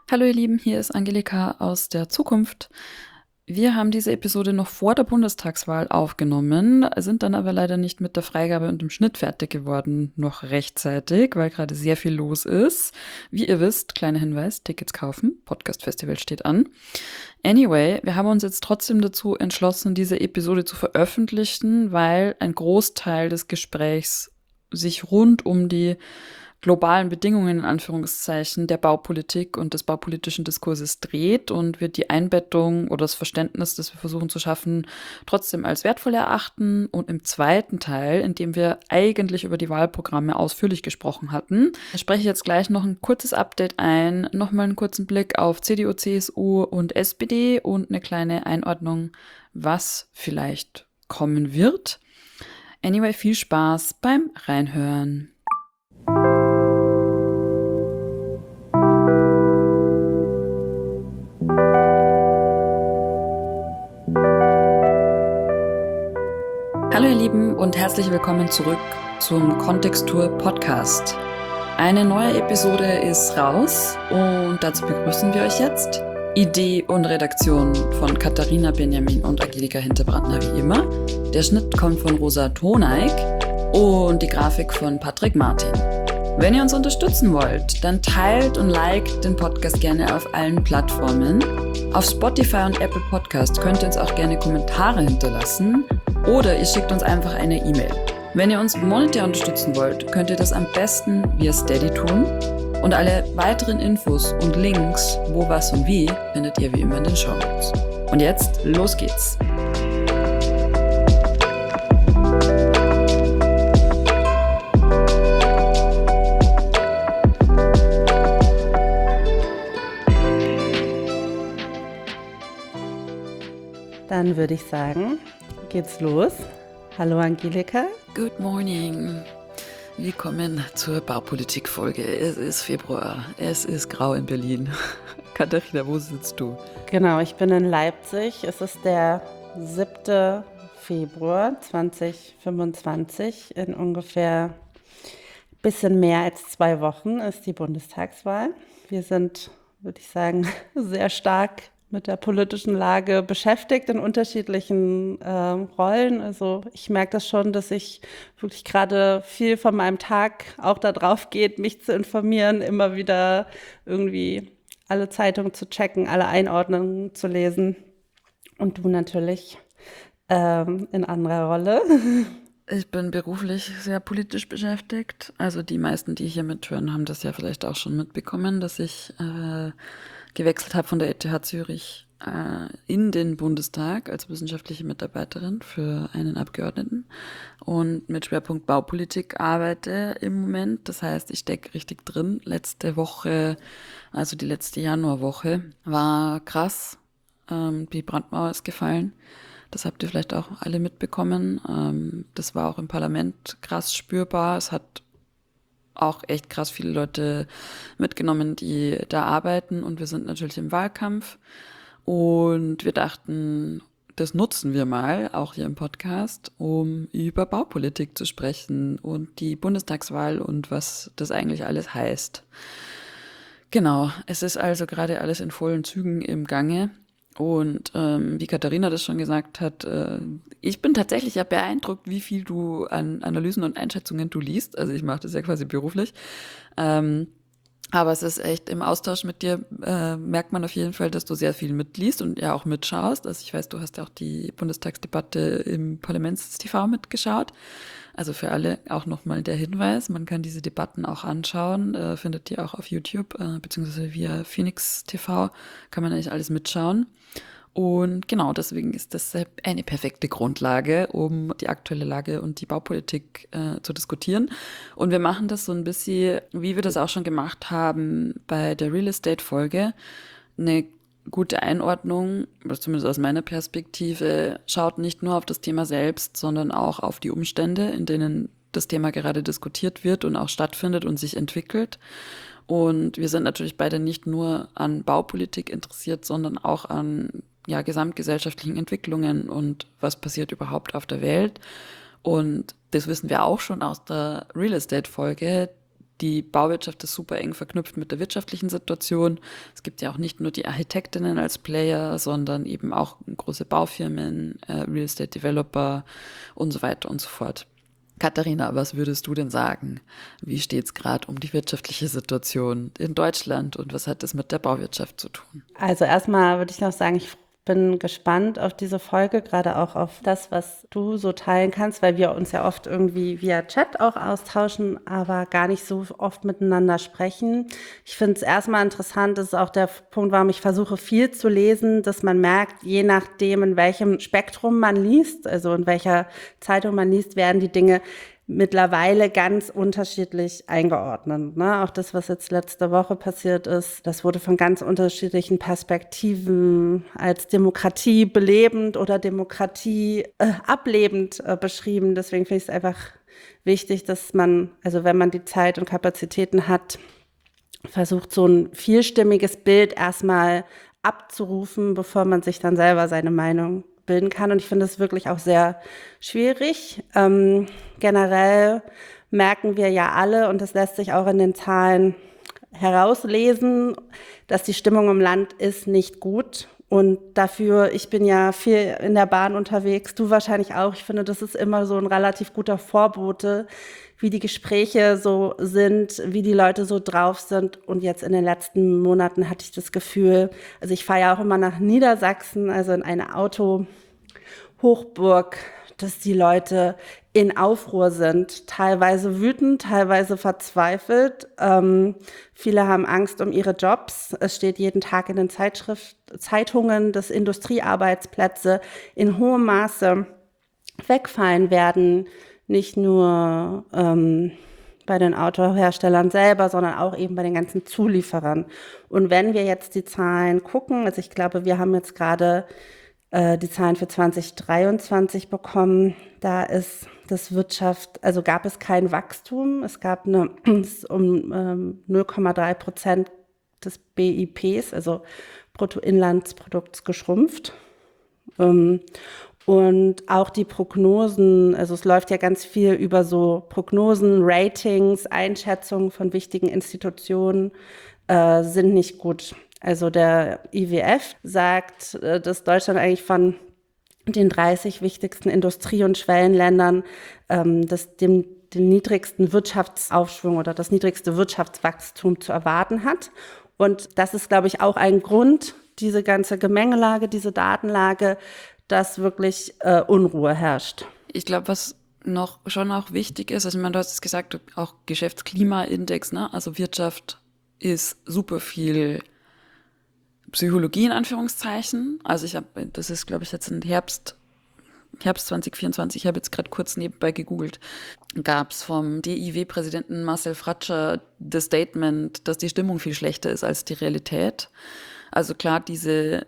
Hallo ihr Lieben, hier ist Angelika aus der Zukunft. Wir haben diese Episode noch vor der Bundestagswahl aufgenommen, sind dann aber leider nicht mit der Freigabe und dem Schnitt fertig geworden, noch rechtzeitig, weil gerade sehr viel los ist. Wie ihr wisst, kleiner Hinweis, Tickets kaufen, Podcast Festival steht an. Anyway, wir haben uns jetzt trotzdem dazu entschlossen, diese Episode zu veröffentlichen, weil ein Großteil des Gesprächs sich rund um die globalen Bedingungen in Anführungszeichen der Baupolitik und des baupolitischen Diskurses dreht und wir die Einbettung oder das Verständnis, das wir versuchen zu schaffen, trotzdem als wertvoll erachten. Und im zweiten Teil, in dem wir eigentlich über die Wahlprogramme ausführlich gesprochen hatten, spreche ich jetzt gleich noch ein kurzes Update ein, nochmal einen kurzen Blick auf CDU, CSU und SPD und eine kleine Einordnung, was vielleicht kommen wird. Anyway, viel Spaß beim Reinhören. Hallo ihr Lieben und herzlich willkommen zurück zum Kontextur Podcast. Eine neue Episode ist raus und dazu begrüßen wir euch jetzt. Idee und Redaktion von Katharina Benjamin und Angelika Hinterbrandner wie immer. Der Schnitt kommt von Rosa Toneik und die Grafik von Patrick Martin. Wenn ihr uns unterstützen wollt, dann teilt und liked den Podcast gerne auf allen Plattformen. Auf Spotify und Apple Podcast könnt ihr uns auch gerne Kommentare hinterlassen oder ihr schickt uns einfach eine E-Mail. Wenn ihr uns monetär unterstützen wollt, könnt ihr das am besten via Steady tun. Und alle weiteren Infos und Links, wo, was und wie, findet ihr wie immer in den Shownotes. Und jetzt, los geht's! Dann würde ich sagen, geht's los. Hallo Angelika. Good morning. Willkommen zur Baupolitik-Folge. Es ist Februar. Es ist grau in Berlin. Katharina, wo sitzt du? Genau, ich bin in Leipzig. Es ist der 7. Februar 2025. In ungefähr ein bisschen mehr als 2 Wochen ist die Bundestagswahl. Wir sind, würde ich sagen, sehr stark mit der politischen Lage beschäftigt in unterschiedlichen Rollen. Also ich merke das schon, dass ich wirklich gerade viel von meinem Tag auch darauf geht, mich zu informieren, immer wieder irgendwie alle Zeitungen zu checken, alle Einordnungen zu lesen. Und du natürlich in anderer Rolle. Ich bin beruflich sehr politisch beschäftigt. Also die meisten, die hier mithören, haben das ja vielleicht auch schon mitbekommen, dass ich gewechselt habe von der ETH Zürich in den Bundestag als wissenschaftliche Mitarbeiterin für einen Abgeordneten und mit Schwerpunkt Baupolitik arbeite im Moment. Das heißt, ich stecke richtig drin. Letzte Woche, also die letzte Januarwoche, war krass. Die Brandmauer ist gefallen. Das habt ihr vielleicht auch alle mitbekommen. Das war auch im Parlament krass spürbar. Es hat auch echt krass viele Leute mitgenommen, die da arbeiten. Und wir sind natürlich im Wahlkampf. Und wir dachten, das nutzen wir mal, auch hier im Podcast, um über Baupolitik zu sprechen und die Bundestagswahl und was das eigentlich alles heißt. Genau, es ist also gerade alles in vollen Zügen im Gange. Und wie Katharina das schon gesagt hat, ich bin tatsächlich ja beeindruckt, wie viel du an Analysen und Einschätzungen du liest. Also ich mache das ja quasi beruflich. Aber es ist echt, im Austausch mit dir merkt man auf jeden Fall, dass du sehr viel mitliest und ja auch mitschaust. Also ich weiß, du hast ja auch die Bundestagsdebatte im Parlaments-TV mitgeschaut. Also für alle auch nochmal der Hinweis, man kann diese Debatten auch anschauen, findet ihr auch auf YouTube, beziehungsweise via Phoenix TV kann man eigentlich alles mitschauen. Und genau, deswegen ist das eine perfekte Grundlage, um die aktuelle Lage und die Baupolitik zu diskutieren. Und wir machen das so ein bisschen, wie wir das auch schon gemacht haben bei der Real Estate-Folge, eine gute Einordnung, oder zumindest aus meiner Perspektive, schaut nicht nur auf das Thema selbst, sondern auch auf die Umstände, in denen das Thema gerade diskutiert wird und auch stattfindet und sich entwickelt. Und wir sind natürlich beide nicht nur an Baupolitik interessiert, sondern auch an gesamtgesellschaftlichen Entwicklungen und was passiert überhaupt auf der Welt. Und das wissen wir auch schon aus der Real Estate-Folge. die Bauwirtschaft ist super eng verknüpft mit der wirtschaftlichen Situation. Es gibt ja auch nicht nur die Architektinnen als Player, sondern eben auch große Baufirmen, Real Estate Developer und so weiter und so fort. Katharina, was würdest du denn sagen? Wie steht es gerade um die wirtschaftliche Situation in Deutschland und was hat das mit der Bauwirtschaft zu tun? Also erstmal würde ich noch sagen, ich bin gespannt auf diese Folge, gerade auch auf das, was du so teilen kannst, weil wir uns ja oft irgendwie via Chat auch austauschen, aber gar nicht so oft miteinander sprechen. Ich finde es erstmal interessant, das ist auch der Punkt, warum ich versuche, viel zu lesen, dass man merkt, je nachdem, in welchem Spektrum man liest, also in welcher Zeitung man liest, werden die Dinge mittlerweile ganz unterschiedlich eingeordnet. Ne? Auch das, was jetzt letzte Woche passiert ist, das wurde von ganz unterschiedlichen Perspektiven als Demokratie belebend oder Demokratie ablebend beschrieben. Deswegen finde ich es einfach wichtig, dass man, also wenn man die Zeit und Kapazitäten hat, versucht, so ein vielstimmiges Bild erstmal abzurufen, bevor man sich dann selber seine Meinung bilden kann. Und ich finde es wirklich auch sehr schwierig. Generell merken wir ja alle, und das lässt sich auch in den Zahlen herauslesen, dass die Stimmung im Land ist nicht gut. Und dafür, ich bin ja viel in der Bahn unterwegs, du wahrscheinlich auch. Ich finde, das ist immer so ein relativ guter Vorbote, wie die Gespräche so sind, wie die Leute so drauf sind. Und jetzt in den letzten Monaten hatte ich das Gefühl, also ich fahre ja auch immer nach Niedersachsen, also in eine Autohochburg, dass die Leute in Aufruhr sind, teilweise wütend, teilweise verzweifelt. Viele haben Angst um ihre Jobs. Es steht jeden Tag in den Zeitungen, dass Industriearbeitsplätze in hohem Maße wegfallen werden. Nicht nur bei den Autoherstellern selber, sondern auch eben bei den ganzen Zulieferern. Und wenn wir jetzt die Zahlen gucken, also ich glaube, wir haben jetzt gerade die Zahlen für 2023 bekommen, da ist das also gab es kein Wachstum. Es gab um 0,3% des BIPs, also Bruttoinlandsprodukts, geschrumpft. Und auch die Prognosen, also es läuft ja ganz viel über so Prognosen, Ratings, Einschätzungen von wichtigen Institutionen, sind nicht gut. Also der IWF sagt, dass Deutschland eigentlich von den 30 wichtigsten Industrie- und Schwellenländern den niedrigsten Wirtschaftsaufschwung oder das niedrigste Wirtschaftswachstum zu erwarten hat. Und das ist, glaube ich, auch ein Grund, diese ganze Gemengelage, diese Datenlage, dass wirklich Unruhe herrscht. Ich glaube, was noch schon auch wichtig ist, also ich meine, du hast es gesagt, auch Geschäftsklimaindex, ne? Also Wirtschaft ist super viel Psychologie in Anführungszeichen. Also das ist, glaube ich, jetzt im Herbst 2024, ich habe jetzt gerade kurz nebenbei gegoogelt, gab es vom DIW-Präsidenten Marcel Fratscher das Statement, dass die Stimmung viel schlechter ist als die Realität. Also klar, das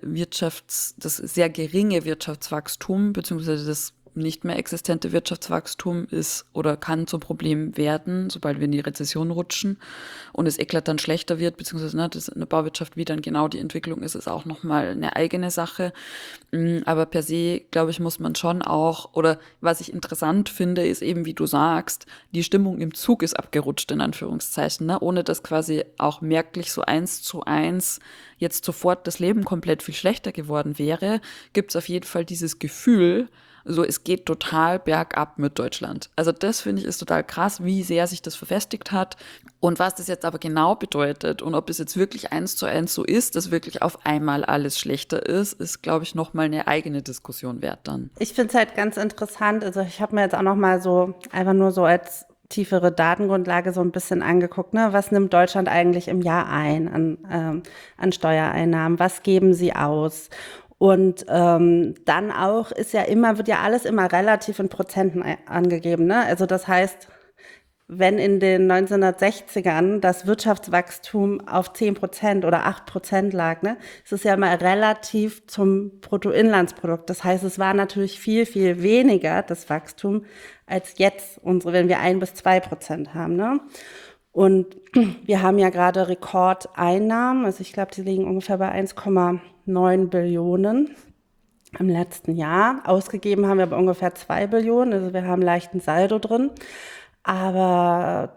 sehr geringe Wirtschaftswachstum, beziehungsweise das nicht mehr existente Wirtschaftswachstum ist oder kann zum Problem werden, sobald wir in die Rezession rutschen und es eklatant schlechter wird, beziehungsweise das in der Bauwirtschaft, wie dann genau die Entwicklung ist auch nochmal eine eigene Sache. Aber per se, glaube ich, muss man schon auch, oder was ich interessant finde, ist eben, wie du sagst, die Stimmung im Zug ist abgerutscht, in Anführungszeichen, ne? Ohne dass quasi auch merklich so 1:1 jetzt sofort das Leben komplett viel schlechter geworden wäre, gibt es auf jeden Fall dieses Gefühl, so, es geht total bergab mit Deutschland. Also das, finde ich, ist total krass, wie sehr sich das verfestigt hat und was das jetzt aber genau bedeutet und ob es jetzt wirklich 1:1 so ist, dass wirklich auf einmal alles schlechter ist, glaube ich, nochmal eine eigene Diskussion wert dann. Ich finde es halt ganz interessant, also ich habe mir jetzt auch nochmal so, einfach nur so als tiefere Datengrundlage so ein bisschen angeguckt, ne? Was nimmt Deutschland eigentlich im Jahr ein an Steuereinnahmen? Was geben sie aus? Und dann auch wird ja alles immer relativ in Prozenten angegeben, ne? Also das heißt, wenn in den 1960ern das Wirtschaftswachstum auf 10% oder 8% lag, ne, ist es ja immer relativ zum Bruttoinlandsprodukt. Das heißt, es war natürlich viel, viel weniger das Wachstum als jetzt wenn wir 1-2% haben, ne? Und wir haben ja gerade Rekordeinnahmen, also ich glaube, die liegen ungefähr bei 1,9 Billionen im letzten Jahr. Ausgegeben haben wir aber ungefähr 2 Billionen, also wir haben leichten Saldo drin. Aber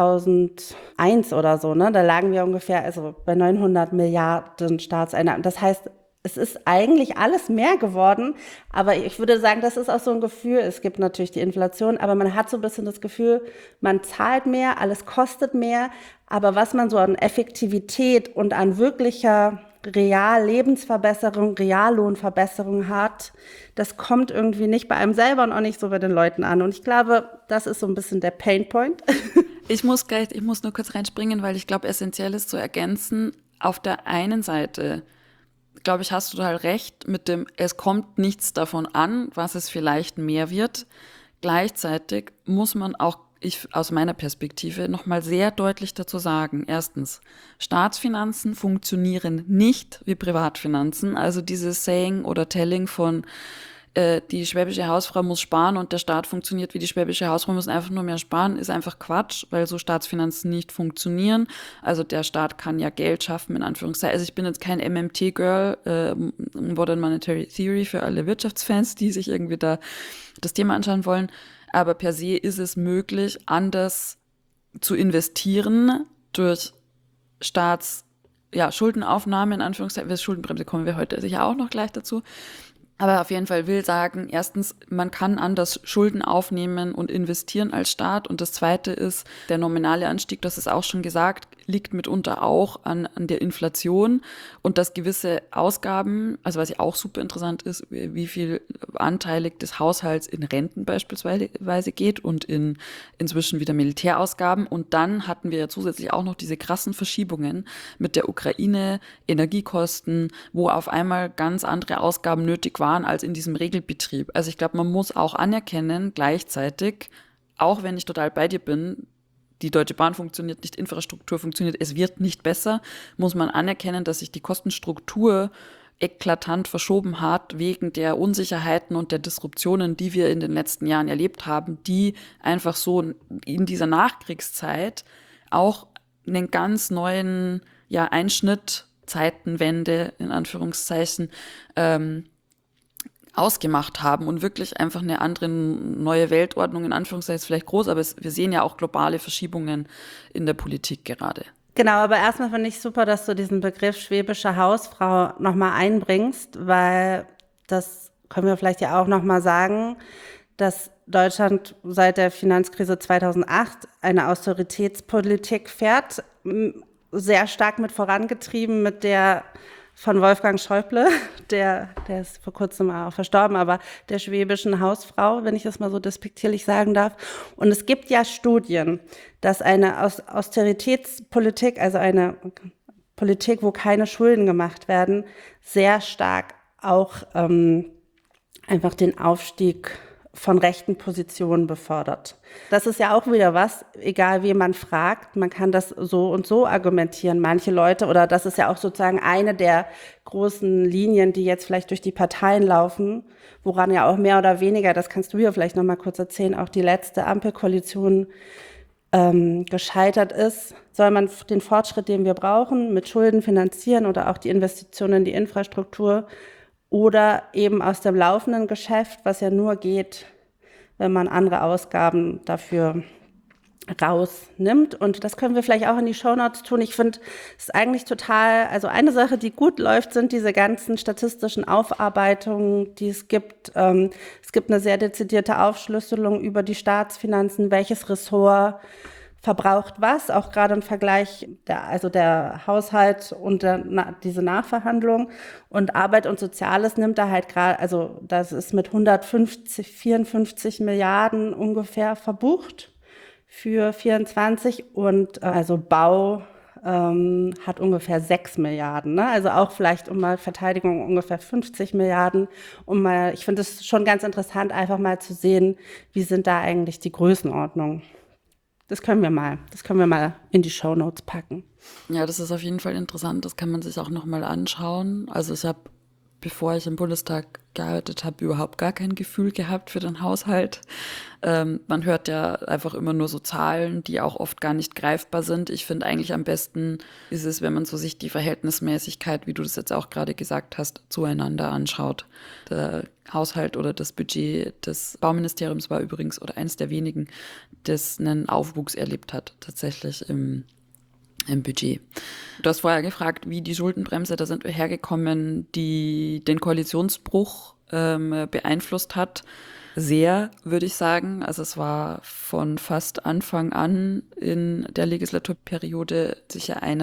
2001 oder so, ne, da lagen wir ungefähr also bei 900 Milliarden Staatseinnahmen. Das heißt, es ist eigentlich alles mehr geworden, aber ich würde sagen, das ist auch so ein Gefühl. Es gibt natürlich die Inflation, aber man hat so ein bisschen das Gefühl, man zahlt mehr, alles kostet mehr, aber was man so an Effektivität und an wirklicher Lebensverbesserung, Reallohnverbesserung hat, das kommt irgendwie nicht bei einem selber und auch nicht so bei den Leuten an. Und ich glaube, das ist so ein bisschen der Painpoint. Ich muss nur kurz reinspringen, weil ich glaube, essentiell ist zu ergänzen, auf der einen Seite, glaube ich, hast du total recht mit dem, es kommt nichts davon an, was es vielleicht mehr wird. Gleichzeitig muss man auch, ich aus meiner Perspektive, nochmal sehr deutlich dazu sagen. Erstens, Staatsfinanzen funktionieren nicht wie Privatfinanzen. Also dieses Saying oder Telling von die schwäbische Hausfrau muss sparen und der Staat funktioniert wie die schwäbische Hausfrau, muss einfach nur mehr sparen, ist einfach Quatsch, weil so Staatsfinanzen nicht funktionieren. Also der Staat kann ja Geld schaffen, in Anführungszeichen. Also ich bin jetzt kein MMT-Girl, Modern Monetary Theory für alle Wirtschaftsfans, die sich irgendwie da das Thema anschauen wollen. Aber per se ist es möglich, anders zu investieren durch Schuldenaufnahme, in Anführungszeichen. Schuldenbremse kommen wir heute sicher auch noch gleich dazu. Aber auf jeden Fall will sagen, erstens, man kann anders Schulden aufnehmen und investieren als Staat. Und das Zweite ist, der nominale Anstieg, das ist auch schon gesagt, liegt mitunter auch an der Inflation und dass gewisse Ausgaben, also was ja auch super interessant ist, wie viel anteilig des Haushalts in Renten beispielsweise geht und inzwischen wieder Militärausgaben. Und dann hatten wir ja zusätzlich auch noch diese krassen Verschiebungen mit der Ukraine, Energiekosten, wo auf einmal ganz andere Ausgaben nötig waren als in diesem Regelbetrieb. Also ich glaube, man muss auch anerkennen, gleichzeitig, auch wenn ich total bei dir bin, die Deutsche Bahn funktioniert nicht, Infrastruktur funktioniert, es wird nicht besser, muss man anerkennen, dass sich die Kostenstruktur eklatant verschoben hat wegen der Unsicherheiten und der Disruptionen, die wir in den letzten Jahren erlebt haben, die einfach so in dieser Nachkriegszeit auch einen ganz neuen Einschnitt, Zeitenwende in Anführungszeichen, ausgemacht haben und wirklich einfach eine andere neue Weltordnung, in Anführungszeichen ist vielleicht groß, aber wir sehen ja auch globale Verschiebungen in der Politik gerade. Genau, aber erstmal finde ich super, dass du diesen Begriff schwäbische Hausfrau nochmal einbringst, weil das können wir vielleicht ja auch nochmal sagen, dass Deutschland seit der Finanzkrise 2008 eine Austeritätspolitik fährt, sehr stark mit vorangetrieben mit der von Wolfgang Schäuble, der ist vor kurzem auch verstorben, aber der schwäbischen Hausfrau, wenn ich das mal so despektierlich sagen darf. Und es gibt ja Studien, dass eine Austeritätspolitik, also eine Politik, wo keine Schulden gemacht werden, sehr stark auch einfach den Aufstieg von rechten Positionen befördert. Das ist ja auch wieder was, egal wie man fragt, man kann das so und so argumentieren. Manche Leute, oder das ist ja auch sozusagen eine der großen Linien, die jetzt vielleicht durch die Parteien laufen, woran ja auch mehr oder weniger, das kannst du ja vielleicht noch mal kurz erzählen, auch die letzte Ampelkoalition gescheitert ist. Soll man den Fortschritt, den wir brauchen, mit Schulden finanzieren oder auch die Investitionen in die Infrastruktur oder eben aus dem laufenden Geschäft, was ja nur geht, wenn man andere Ausgaben dafür rausnimmt. Und das können wir vielleicht auch in die Shownotes tun. Ich finde, es ist eigentlich total, also eine Sache, die gut läuft, sind diese ganzen statistischen Aufarbeitungen, die es gibt. Es gibt eine sehr dezidierte Aufschlüsselung über die Staatsfinanzen, welches Ressort verbraucht was, auch gerade im Vergleich, der Haushalt und diese Nachverhandlung. Und Arbeit und Soziales nimmt da halt gerade, also das ist mit 54 Milliarden ungefähr verbucht für 24 und also Bau hat ungefähr 6 Milliarden. Ne? Also auch vielleicht Verteidigung ungefähr 50 Milliarden. Ich finde es schon ganz interessant, einfach mal zu sehen, wie sind da eigentlich die Größenordnungen. Das können wir mal in die Shownotes packen. Ja, das ist auf jeden Fall interessant. Das kann man sich auch nochmal anschauen. Also ich habe bevor ich im Bundestag gearbeitet habe, überhaupt gar kein Gefühl gehabt für den Haushalt. Man hört ja einfach immer nur so Zahlen, die auch oft gar nicht greifbar sind. Ich finde eigentlich am besten ist es, wenn man so sich die Verhältnismäßigkeit, wie du das jetzt auch gerade gesagt hast, zueinander anschaut. Der Haushalt oder das Budget des Bauministeriums war übrigens oder eines der wenigen, das einen Aufwuchs erlebt hat, tatsächlich im Budget. Du hast vorher gefragt, wie die Schuldenbremse, da sind wir hergekommen, die den Koalitionsbruch beeinflusst hat. Sehr, würde ich sagen. Also es war von fast Anfang an in der Legislaturperiode sicher einer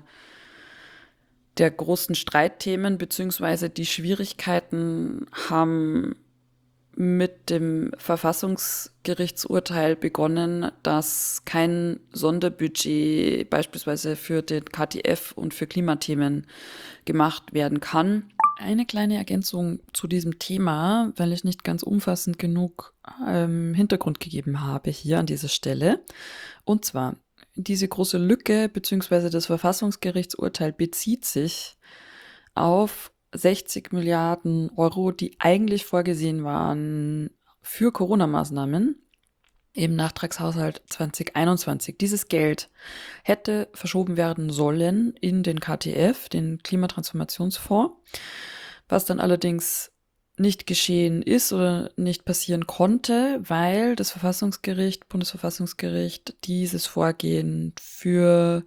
der großen Streitthemen, beziehungsweise die Schwierigkeiten haben mit dem Verfassungsgerichtsurteil begonnen, dass kein Sonderbudget beispielsweise für den KTF und für Klimathemen gemacht werden kann. Eine kleine Ergänzung zu diesem Thema, weil ich nicht ganz umfassend genug Hintergrund gegeben habe hier an dieser Stelle. Und zwar, diese große Lücke bzw. das Verfassungsgerichtsurteil bezieht sich auf 60 Milliarden Euro, die eigentlich vorgesehen waren für Corona-Maßnahmen im Nachtragshaushalt 2021. Dieses Geld hätte verschoben werden sollen in den KTF, den Klimatransformationsfonds, was dann allerdings nicht geschehen ist oder nicht passieren konnte, weil das Bundesverfassungsgericht, dieses Vorgehen für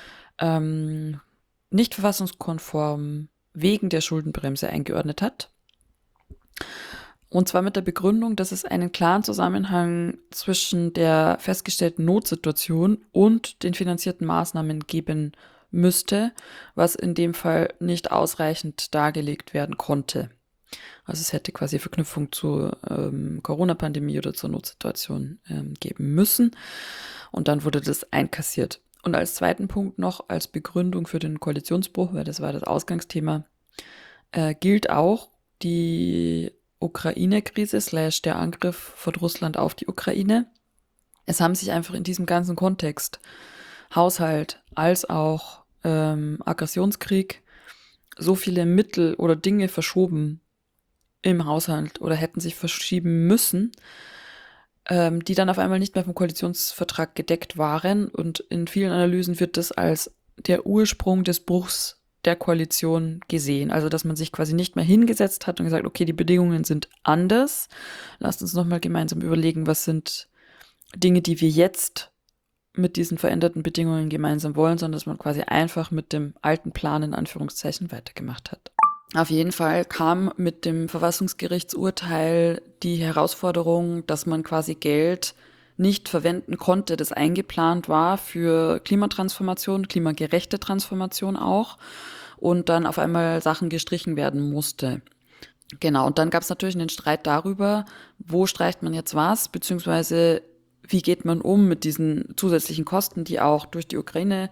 nicht verfassungskonform wegen der Schuldenbremse eingeordnet hat. Und zwar mit der Begründung, dass es einen klaren Zusammenhang zwischen der festgestellten Notsituation und den finanzierten Maßnahmen geben müsste, was in dem Fall nicht ausreichend dargelegt werden konnte. Also es hätte quasi Verknüpfung zur Corona-Pandemie oder zur Notsituation geben müssen. Und dann wurde das einkassiert. Und als zweiten Punkt noch als Begründung für den Koalitionsbruch, weil das war das Ausgangsthema, gilt auch die Ukraine-Krise / der Angriff von Russland auf die Ukraine. Es haben sich einfach in diesem ganzen Kontext Haushalt als auch Aggressionskrieg so viele Mittel oder Dinge verschoben im Haushalt oder hätten sich verschieben müssen, die dann auf einmal nicht mehr vom Koalitionsvertrag gedeckt waren. Und in vielen Analysen wird das als der Ursprung des Bruchs der Koalition gesehen. Also, dass man sich quasi nicht mehr hingesetzt hat und gesagt, okay, die Bedingungen sind anders. Lasst uns nochmal gemeinsam überlegen, was sind Dinge, die wir jetzt mit diesen veränderten Bedingungen gemeinsam wollen, sondern dass man quasi einfach mit dem alten Plan in Anführungszeichen weitergemacht hat. Auf jeden Fall kam mit dem Verfassungsgerichtsurteil die Herausforderung, dass man quasi Geld nicht verwenden konnte, das eingeplant war für Klimatransformation, klimagerechte Transformation auch, und dann auf einmal Sachen gestrichen werden musste. Genau, und dann gab es natürlich einen Streit darüber, wo streicht man jetzt was, beziehungsweise wie geht man um mit diesen zusätzlichen Kosten, die auch durch die Ukraine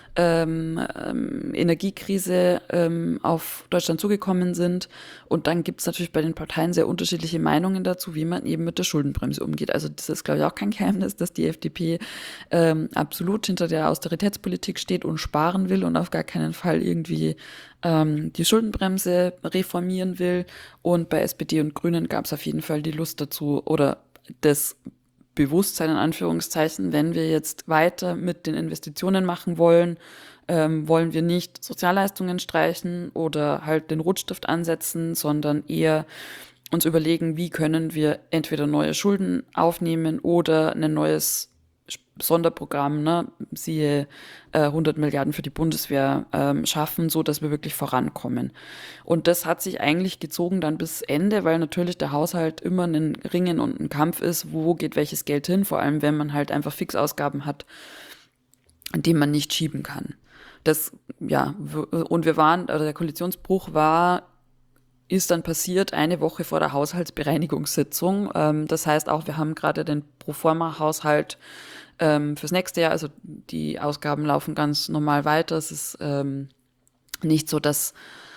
Energiekrise auf Deutschland zugekommen sind. Und dann gibt es natürlich bei den Parteien sehr unterschiedliche Meinungen dazu, wie man eben mit der Schuldenbremse umgeht. Also das ist, glaube ich, auch kein Geheimnis, dass die FDP absolut hinter der Austeritätspolitik steht und sparen will und auf gar keinen Fall irgendwie die Schuldenbremse reformieren will. Und bei SPD und Grünen gab es auf jeden Fall die Lust dazu oder das Bewusstsein in Anführungszeichen, wenn wir jetzt weiter mit den Investitionen machen wollen, wollen wir nicht Sozialleistungen streichen oder halt den Rotstift ansetzen, sondern eher uns überlegen, wie können wir entweder neue Schulden aufnehmen oder ein neues Sonderprogramm, ne, siehe 100 Milliarden für die Bundeswehr schaffen, so dass wir wirklich vorankommen. Und das hat sich eigentlich gezogen dann bis Ende, weil natürlich der Haushalt immer ein Ringen und ein Kampf ist, wo geht welches Geld hin, vor allem wenn man halt einfach Fixausgaben hat, die man nicht schieben kann. Das, ja, und wir waren, also der Koalitionsbruch ist dann passiert eine Woche vor der Haushaltsbereinigungssitzung. Das heißt auch, wir haben gerade den Proforma-Haushalt fürs nächste Jahr, also die Ausgaben laufen ganz normal weiter. Es ist nicht so, dass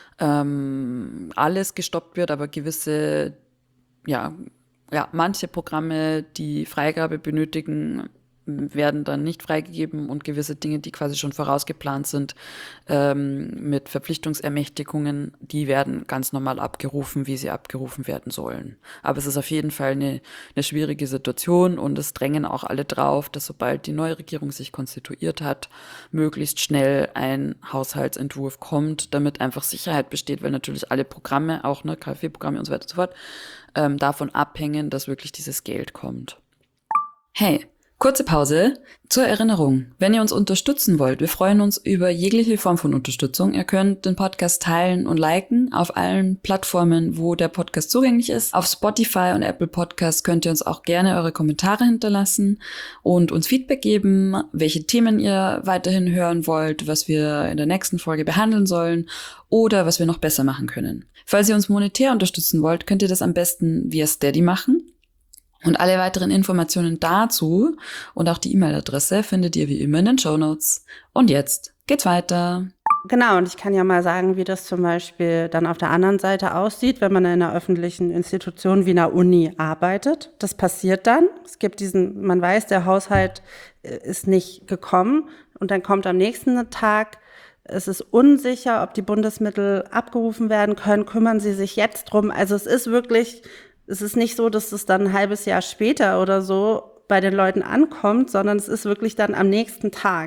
alles gestoppt wird, aber gewisse, ja, manche Programme, die Freigabe benötigen, werden dann nicht freigegeben und gewisse Dinge, die quasi schon vorausgeplant sind, mit Verpflichtungsermächtigungen, die werden ganz normal abgerufen, wie sie abgerufen werden sollen. Aber es ist auf jeden Fall eine schwierige Situation und es drängen auch alle drauf, dass sobald die neue Regierung sich konstituiert hat, möglichst schnell ein Haushaltsentwurf kommt, damit einfach Sicherheit besteht, weil natürlich alle Programme, auch KfW-Programme und so weiter und so fort, davon abhängen, dass wirklich dieses Geld kommt. Hey, kurze Pause. Zur Erinnerung, wenn ihr uns unterstützen wollt, wir freuen uns über jegliche Form von Unterstützung. Ihr könnt den Podcast teilen und liken auf allen Plattformen, wo der Podcast zugänglich ist. Auf Spotify und Apple Podcasts könnt ihr uns auch gerne eure Kommentare hinterlassen und uns Feedback geben, welche Themen ihr weiterhin hören wollt, was wir in der nächsten Folge behandeln sollen oder was wir noch besser machen können. Falls ihr uns monetär unterstützen wollt, könnt ihr das am besten via Steady machen. Und alle weiteren Informationen dazu und auch die E-Mail-Adresse findet ihr wie immer in den Shownotes. Und jetzt geht's weiter. Genau, und ich kann ja mal sagen, wie das zum Beispiel dann auf der anderen Seite aussieht, wenn man in einer öffentlichen Institution wie einer Uni arbeitet. Das passiert dann. Es gibt man weiß, der Haushalt ist nicht gekommen und dann kommt am nächsten Tag, es ist unsicher, ob die Bundesmittel abgerufen werden können, kümmern Sie sich jetzt drum. Also es ist nicht so, dass es dann ein halbes Jahr später oder so bei den Leuten ankommt, sondern es ist wirklich dann am nächsten Tag,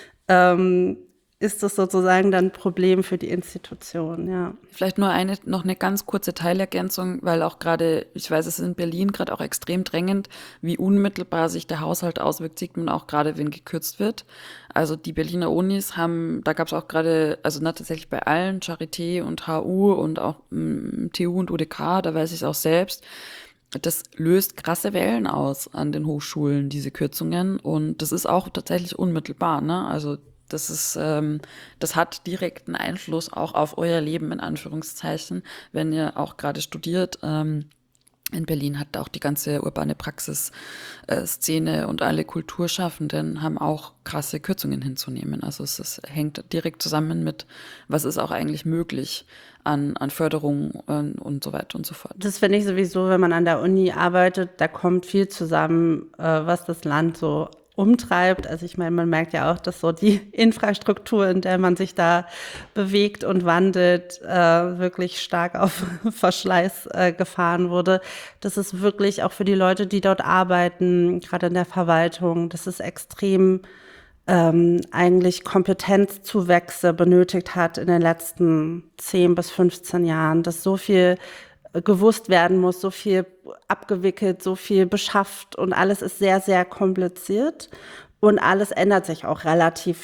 ist das sozusagen dann ein Problem für die Institution, ja. Vielleicht noch eine ganz kurze Teilergänzung, weil auch gerade, ich weiß, es ist in Berlin gerade auch extrem drängend, wie unmittelbar sich der Haushalt auswirkt, sieht man auch gerade, wenn gekürzt wird. Also die Berliner Unis da gab es auch gerade, also tatsächlich bei allen, Charité und HU und auch TU und UDK, da weiß ich es auch selbst, das löst krasse Wellen aus an den Hochschulen, diese Kürzungen. Und das ist auch tatsächlich unmittelbar, ne? Also das hat direkten Einfluss auch auf euer Leben, in Anführungszeichen, wenn ihr auch gerade studiert. In Berlin hat auch die ganze urbane Praxis-Szene und alle Kulturschaffenden haben auch krasse Kürzungen hinzunehmen. Also es hängt direkt zusammen mit, was ist auch eigentlich möglich an Förderung und so weiter und so fort. Das finde ich sowieso, wenn man an der Uni arbeitet, da kommt viel zusammen, was das Land so umtreibt. Also ich meine, man merkt ja auch, dass so die Infrastruktur, in der man sich da bewegt und wandelt, wirklich stark auf Verschleiß gefahren wurde. Das ist wirklich auch für die Leute, die dort arbeiten, gerade in der Verwaltung, das ist extrem eigentlich Kompetenzzuwächse benötigt hat in den letzten 10 bis 15 Jahren, dass so viel gewusst werden muss, so viel abgewickelt, so viel beschafft und alles ist sehr, sehr kompliziert und alles ändert sich auch relativ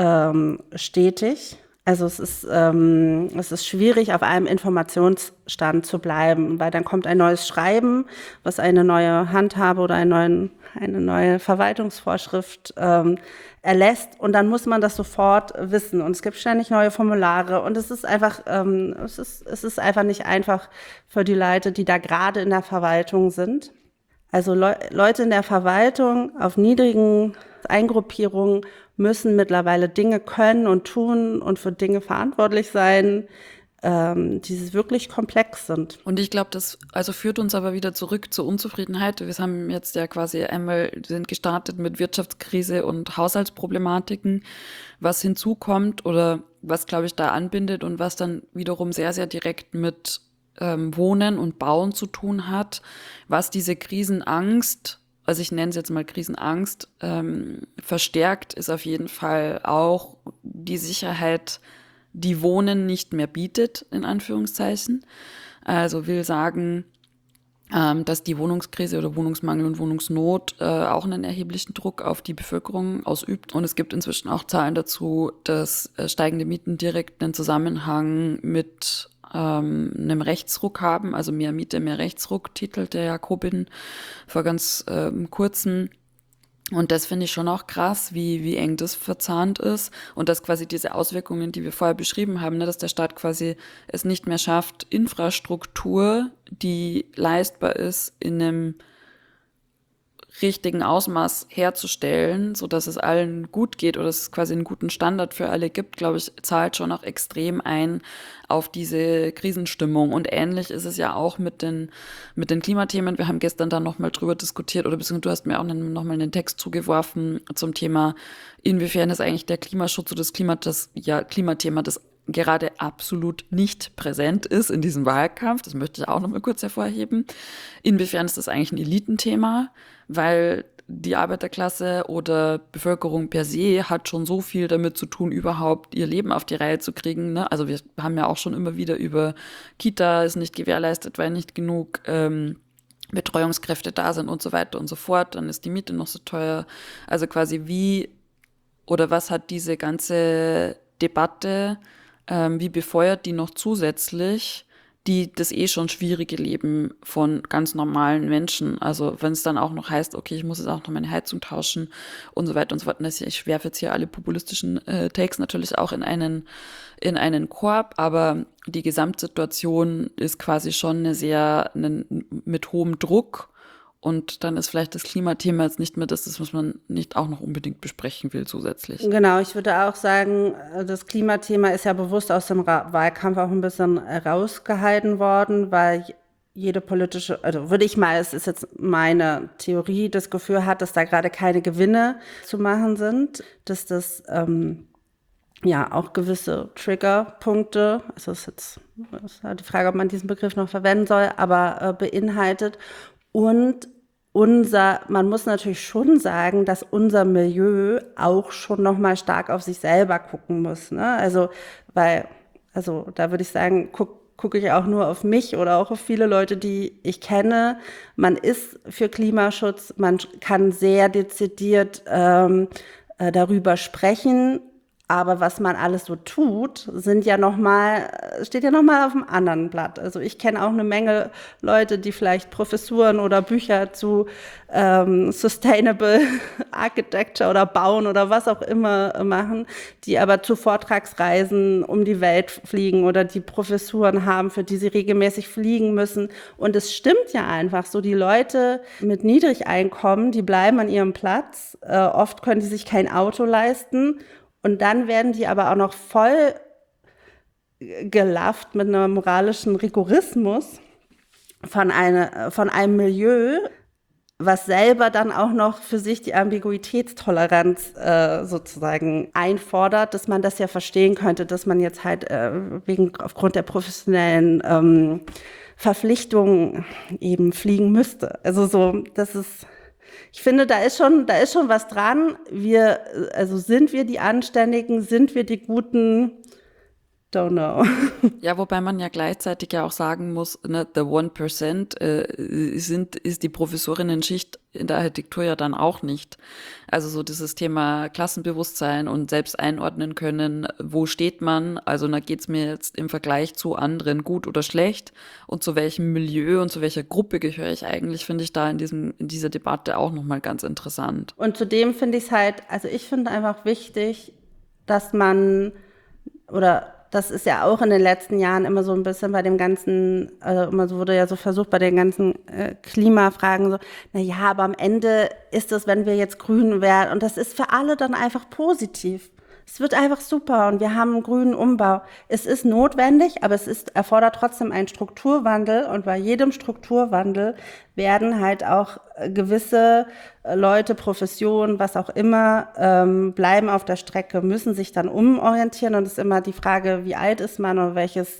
stetig. Also es ist schwierig, auf einem Informationsstand zu bleiben, weil dann kommt ein neues Schreiben, was eine neue Handhabe oder eine neue Verwaltungsvorschrift erlässt und dann muss man das sofort wissen und es gibt ständig neue Formulare und es ist einfach nicht einfach für die Leute, die da gerade in der Verwaltung sind. Also Leute in der Verwaltung auf niedrigen Eingruppierungen müssen mittlerweile Dinge können und tun und für Dinge verantwortlich sein, die wirklich komplex sind. Und ich glaube, das führt uns aber wieder zurück zur Unzufriedenheit. Wir haben jetzt ja quasi sind gestartet mit Wirtschaftskrise und Haushaltsproblematiken, was hinzukommt oder was, glaube ich, da anbindet und was dann wiederum sehr, sehr direkt mit Wohnen und Bauen zu tun hat, was diese Krisenangst, also ich nenne es jetzt mal Krisenangst, verstärkt, ist auf jeden Fall auch die Sicherheit, die Wohnen nicht mehr bietet, in Anführungszeichen. Also will sagen, dass die Wohnungskrise oder Wohnungsmangel und Wohnungsnot auch einen erheblichen Druck auf die Bevölkerung ausübt. Und es gibt inzwischen auch Zahlen dazu, dass steigende Mieten direkt einen Zusammenhang mit einem Rechtsruck haben, also mehr Miete, mehr Rechtsruck, titelt der Jacobin vor ganz kurzem. Und das finde ich schon auch krass, wie eng das verzahnt ist und dass quasi diese Auswirkungen, die wir vorher beschrieben haben, ne, dass der Staat quasi es nicht mehr schafft, Infrastruktur, die leistbar ist, in einem richtigen Ausmaß herzustellen, so dass es allen gut geht oder es quasi einen guten Standard für alle gibt, glaube ich, zahlt schon auch extrem ein auf diese Krisenstimmung. Und ähnlich ist es ja auch mit den Klimathemen. Wir haben gestern da nochmal drüber diskutiert oder beziehungsweise du hast mir auch nochmal einen Text zugeworfen zum Thema, inwiefern ist eigentlich der Klimaschutz oder das Klimathema, das gerade absolut nicht präsent ist in diesem Wahlkampf. Das möchte ich auch noch mal kurz hervorheben. Inwiefern ist das eigentlich ein Elitenthema? Weil die Arbeiterklasse oder Bevölkerung per se hat schon so viel damit zu tun, überhaupt ihr Leben auf die Reihe zu kriegen. Ne? Also wir haben ja auch schon immer wieder über Kita ist nicht gewährleistet, weil nicht genug Betreuungskräfte da sind und so weiter und so fort. Dann ist die Miete noch so teuer. Also quasi wie oder was hat diese ganze Debatte, wie befeuert die noch zusätzlich das schon schwierige Leben von ganz normalen Menschen. Also wenn es dann auch noch heißt, okay, ich muss jetzt auch noch meine Heizung tauschen und so weiter und so fort. Ich werfe jetzt hier alle populistischen Takes natürlich auch in einen Korb, aber die Gesamtsituation ist quasi schon mit hohem Druck. Und dann ist vielleicht das Klimathema jetzt nicht mehr das, was man nicht auch noch unbedingt besprechen will zusätzlich. Genau, ich würde auch sagen, das Klimathema ist ja bewusst aus dem Wahlkampf auch ein bisschen rausgehalten worden, weil jede politische, also würde ich mal, es ist jetzt meine Theorie, das Gefühl hat, dass da gerade keine Gewinne zu machen sind, dass das ja auch gewisse Triggerpunkte, also ist halt die Frage, ob man diesen Begriff noch verwenden soll, aber beinhaltet. Und man muss natürlich schon sagen, dass unser Milieu auch schon nochmal stark auf sich selber gucken muss. Ne? Also da würde ich sagen, gucke ich auch nur auf mich oder auch auf viele Leute, die ich kenne. Man ist für Klimaschutz, man kann sehr dezidiert darüber sprechen. Aber was man alles so tut, steht ja noch mal auf dem anderen Blatt. Also ich kenne auch eine Menge Leute, die vielleicht Professuren oder Bücher zu Sustainable Architecture oder Bauen oder was auch immer machen, die aber zu Vortragsreisen um die Welt fliegen oder die Professuren haben, für die sie regelmäßig fliegen müssen. Und es stimmt ja einfach so, die Leute mit Niedrigeinkommen, die bleiben an ihrem Platz. Oft können die sich kein Auto leisten. Und dann werden die aber auch noch voll gelafft mit einem moralischen Rigorismus von einem Milieu, was selber dann auch noch für sich die Ambiguitätstoleranz sozusagen einfordert, dass man das ja verstehen könnte, dass man jetzt halt aufgrund der professionellen Verpflichtungen eben fliegen müsste. Also so, das ist... Ich finde, da ist schon was dran. Sind wir die Anständigen, sind wir die Guten? Don't know. Ja, wobei man ja gleichzeitig ja auch sagen muss, ne, the 1% ist die Professorinnen-Schicht in der Architektur ja dann auch nicht. Also so dieses Thema Klassenbewusstsein und selbst einordnen können, wo steht man? Also da geht's mir jetzt im Vergleich zu anderen gut oder schlecht und zu welchem Milieu und zu welcher Gruppe gehöre ich eigentlich, finde ich da in dieser Debatte auch nochmal ganz interessant. Und zudem finde ich es halt, also ich finde einfach wichtig, dass man das ist ja auch in den letzten Jahren immer so ein bisschen bei dem ganzen, immer so wurde ja so versucht bei den ganzen Klimafragen so, na ja, aber am Ende ist es, wenn wir jetzt grün wären und das ist für alle dann einfach positiv. Es wird einfach super und wir haben einen grünen Umbau. Es ist notwendig, aber erfordert trotzdem einen Strukturwandel und bei jedem Strukturwandel werden halt auch gewisse Leute, Professionen, was auch immer, bleiben auf der Strecke, müssen sich dann umorientieren und es ist immer die Frage, wie alt ist man und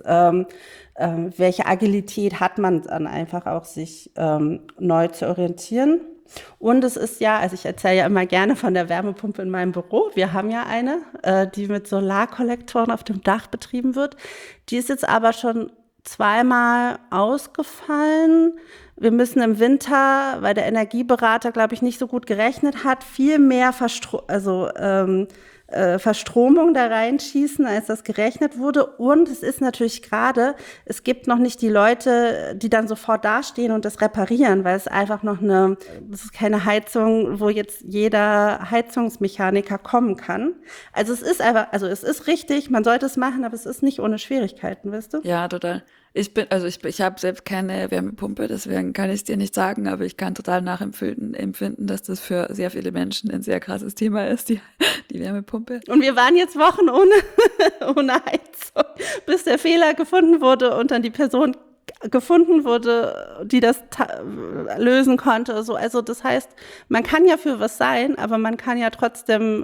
welche Agilität hat man dann einfach auch, sich neu zu orientieren. Und es ist ja, also ich erzähle ja immer gerne von der Wärmepumpe in meinem Büro. Wir haben ja eine, die mit Solarkollektoren auf dem Dach betrieben wird. Die ist jetzt aber schon zweimal ausgefallen. Wir müssen im Winter, weil der Energieberater, glaube ich, nicht so gut gerechnet hat, viel mehr Verstromung da reinschießen, als das gerechnet wurde. Und es ist natürlich gerade, es gibt noch nicht die Leute, die dann sofort dastehen und das reparieren, weil es einfach noch das ist keine Heizung, wo jetzt jeder Heizungsmechaniker kommen kann. Also es ist einfach, also es ist richtig, man sollte es machen, aber es ist nicht ohne Schwierigkeiten, weißt du? Ja, total. Ich habe selbst keine Wärmepumpe, deswegen kann ich es dir nicht sagen, aber ich kann total nachempfinden, dass das für sehr viele Menschen ein sehr krasses Thema ist, die Wärmepumpe. Und wir waren jetzt Wochen ohne Heizung, bis der Fehler gefunden wurde und dann die Person gefunden wurde, die das lösen konnte. So, also das heißt, man kann ja für was sein, aber man kann ja trotzdem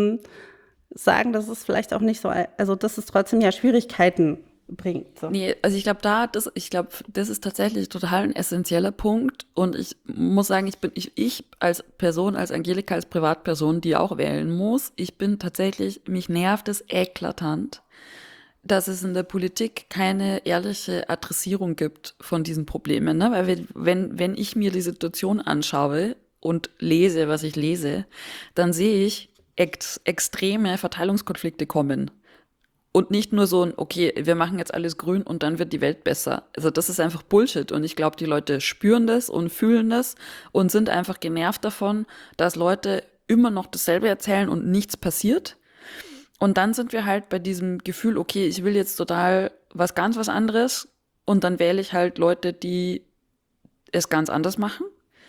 sagen, dass es vielleicht auch nicht so, also dass es trotzdem ja Schwierigkeiten bringt. So. Nee, also ich glaube, das ist tatsächlich total ein essentieller Punkt. Und ich muss sagen, ich als Person, als Angelika, als Privatperson, die auch wählen muss, mich nervt es eklatant, dass es in der Politik keine ehrliche Adressierung gibt von diesen Problemen. Ne? Weil wenn ich mir die Situation anschaue und lese, was ich lese, dann sehe ich extreme Verteilungskonflikte kommen. Und nicht nur so okay, wir machen jetzt alles grün und dann wird die Welt besser. Also das ist einfach Bullshit. Und ich glaube, die Leute spüren das und fühlen das und sind einfach genervt davon, dass Leute immer noch dasselbe erzählen und nichts passiert. Und dann sind wir halt bei diesem Gefühl, okay, ich will jetzt total ganz was anderes. Und dann wähle ich halt Leute, die es ganz anders machen,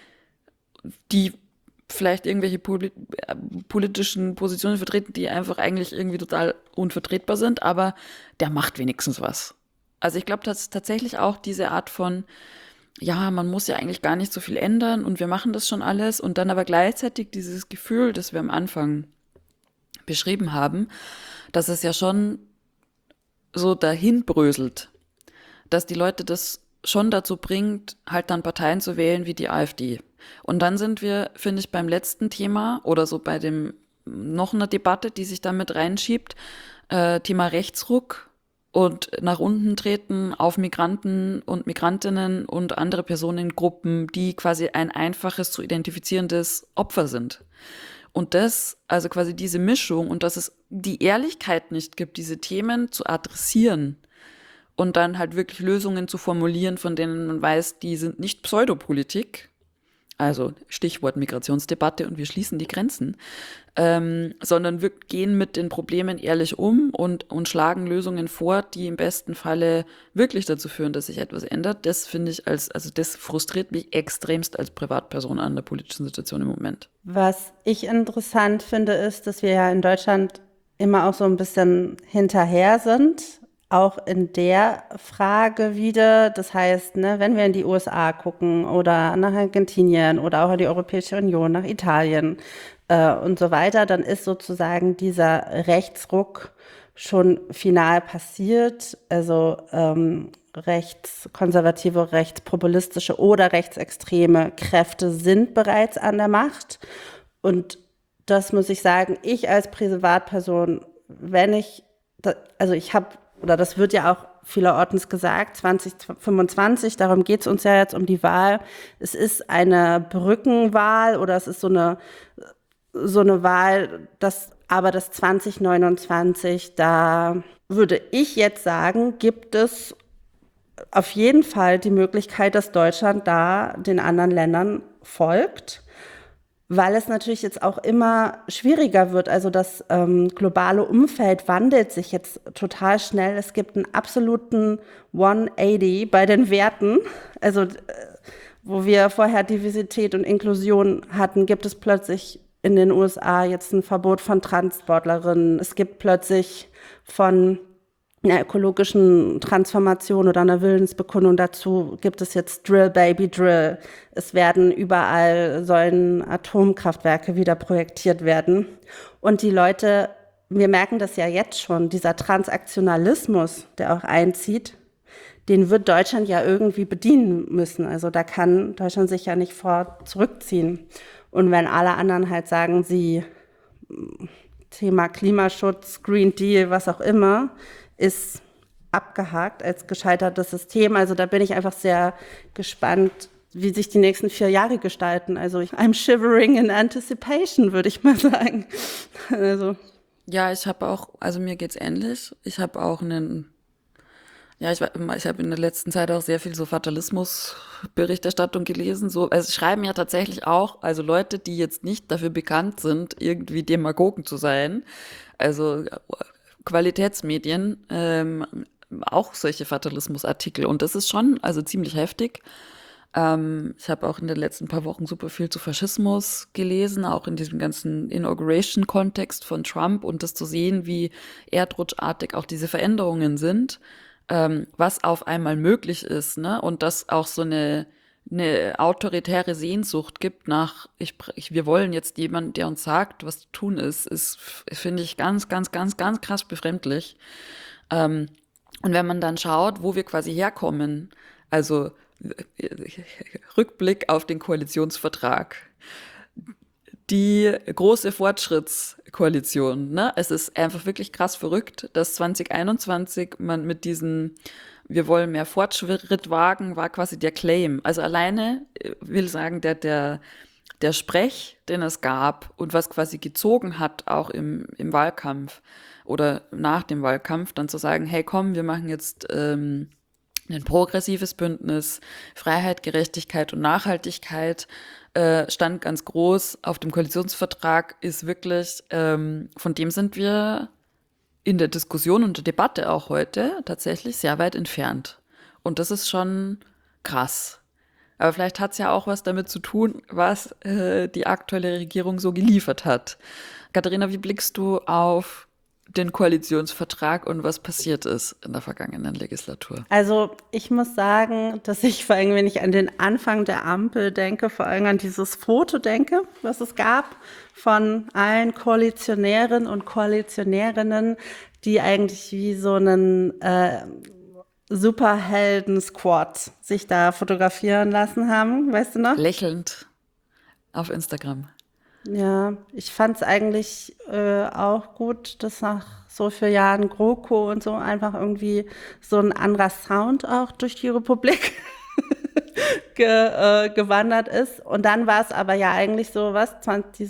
die vielleicht irgendwelche politischen Positionen vertreten, die einfach eigentlich irgendwie total unvertretbar sind, aber der macht wenigstens was. Also ich glaube, dass tatsächlich auch diese Art von, ja, man muss ja eigentlich gar nicht so viel ändern und wir machen das schon alles und dann aber gleichzeitig dieses Gefühl, das wir am Anfang beschrieben haben, dass es ja schon so dahin bröselt, dass die Leute das schon dazu bringt, halt dann Parteien zu wählen wie die AfD. Und dann sind wir, finde ich, beim letzten Thema oder so bei dem noch einer Debatte, die sich da mit reinschiebt, Thema Rechtsruck und nach unten treten auf Migranten und Migrantinnen und andere Personengruppen, die quasi ein einfaches zu identifizierendes Opfer sind. Und also quasi diese Mischung und dass es die Ehrlichkeit nicht gibt, diese Themen zu adressieren und dann halt wirklich Lösungen zu formulieren, von denen man weiß, die sind nicht Pseudopolitik, also Stichwort Migrationsdebatte und wir schließen die Grenzen, sondern wir gehen mit den Problemen ehrlich um und schlagen Lösungen vor, die im besten Falle wirklich dazu führen, dass sich etwas ändert. Das finde ich das frustriert mich extremst als Privatperson an der politischen Situation im Moment. Was ich interessant finde, ist, dass wir ja in Deutschland immer auch so ein bisschen hinterher sind, auch in der Frage wieder. Das heißt, ne, wenn wir in die USA gucken oder nach Argentinien oder auch in die Europäische Union, nach Italien und so weiter, dann ist sozusagen dieser Rechtsruck schon final passiert. Also rechtskonservative, rechtspopulistische oder rechtsextreme Kräfte sind bereits an der Macht. Und das muss ich sagen, ich als Privatperson, das wird ja auch vielerorts gesagt, 2025, darum geht es uns ja jetzt um die Wahl. Es ist eine Brückenwahl oder es ist so eine Wahl, aber das 2029, da würde ich jetzt sagen, gibt es auf jeden Fall die Möglichkeit, dass Deutschland da den anderen Ländern folgt, weil es natürlich jetzt auch immer schwieriger wird. Also das globale Umfeld wandelt sich jetzt total schnell. Es gibt einen absoluten 180 bei den Werten. Also wo wir vorher Diversität und Inklusion hatten, gibt es plötzlich in den USA jetzt ein Verbot von Transportlerinnen. Es gibt plötzlich von einer ökologischen Transformation oder einer Willensbekundung dazu gibt es jetzt Drill, Baby, Drill. Es sollen Atomkraftwerke wieder projektiert werden. Und die Leute, wir merken das ja jetzt schon, dieser Transaktionalismus, der auch einzieht, den wird Deutschland ja irgendwie bedienen müssen. Also da kann Deutschland sich ja nicht zurückziehen. Und wenn alle anderen halt sagen, Thema Klimaschutz, Green Deal, was auch immer, ist abgehakt als gescheitertes System. Also da bin ich einfach sehr gespannt, wie sich die nächsten 4 Jahre gestalten. Also I'm shivering in anticipation, würde ich mal sagen. Also Ja, ich habe auch, also mir geht's ähnlich. Ich habe auch ich habe in der letzten Zeit auch sehr viel so Fatalismus-Berichterstattung gelesen. So, also es schreiben ja tatsächlich auch, also Leute, die jetzt nicht dafür bekannt sind, irgendwie Demagogen zu sein, also Qualitätsmedien, auch solche Fatalismus-Artikel. Und das ist schon, also ziemlich heftig. Ich habe auch in den letzten paar Wochen super viel zu Faschismus gelesen, auch in diesem ganzen Inauguration-Kontext von Trump und das zu sehen, wie erdrutschartig auch diese Veränderungen sind, was auf einmal möglich ist, ne? Und dass auch so eine autoritäre Sehnsucht gibt nach, wir wollen jetzt jemanden, der uns sagt, was zu tun ist, finde ich ganz, ganz, ganz, ganz krass befremdlich. Und wenn man dann schaut, wo wir quasi herkommen, also Rückblick auf den Koalitionsvertrag, die große Fortschrittskoalition, ne? Es ist einfach wirklich krass verrückt, dass 2021 man mit diesen wir wollen mehr Fortschritt wagen, war quasi der Claim. Also alleine will sagen, der Sprech, den es gab und was quasi gezogen hat, auch im Wahlkampf oder nach dem Wahlkampf, dann zu sagen, hey komm, wir machen jetzt ein progressives Bündnis, Freiheit, Gerechtigkeit und Nachhaltigkeit stand ganz groß auf dem Koalitionsvertrag, ist wirklich, von dem sind wir in der Diskussion und der Debatte auch heute tatsächlich sehr weit entfernt. Und das ist schon krass. Aber vielleicht hat es ja auch was damit zu tun, was die aktuelle Regierung so geliefert hat. Katharina, wie blickst du auf den Koalitionsvertrag und was passiert ist in der vergangenen Legislatur? Also ich muss sagen, dass ich vor allem, wenn ich an den Anfang der Ampel denke, vor allem an dieses Foto denke, was es gab von allen Koalitionären und Koalitionärinnen, die eigentlich wie so einen Superhelden-Squad sich da fotografieren lassen haben, weißt du noch? Lächelnd auf Instagram. Ja, ich fand es eigentlich auch gut, dass nach so vielen Jahren GroKo und so einfach irgendwie so ein anderer Sound auch durch die Republik gewandert ist. Und dann war es aber ja eigentlich so, die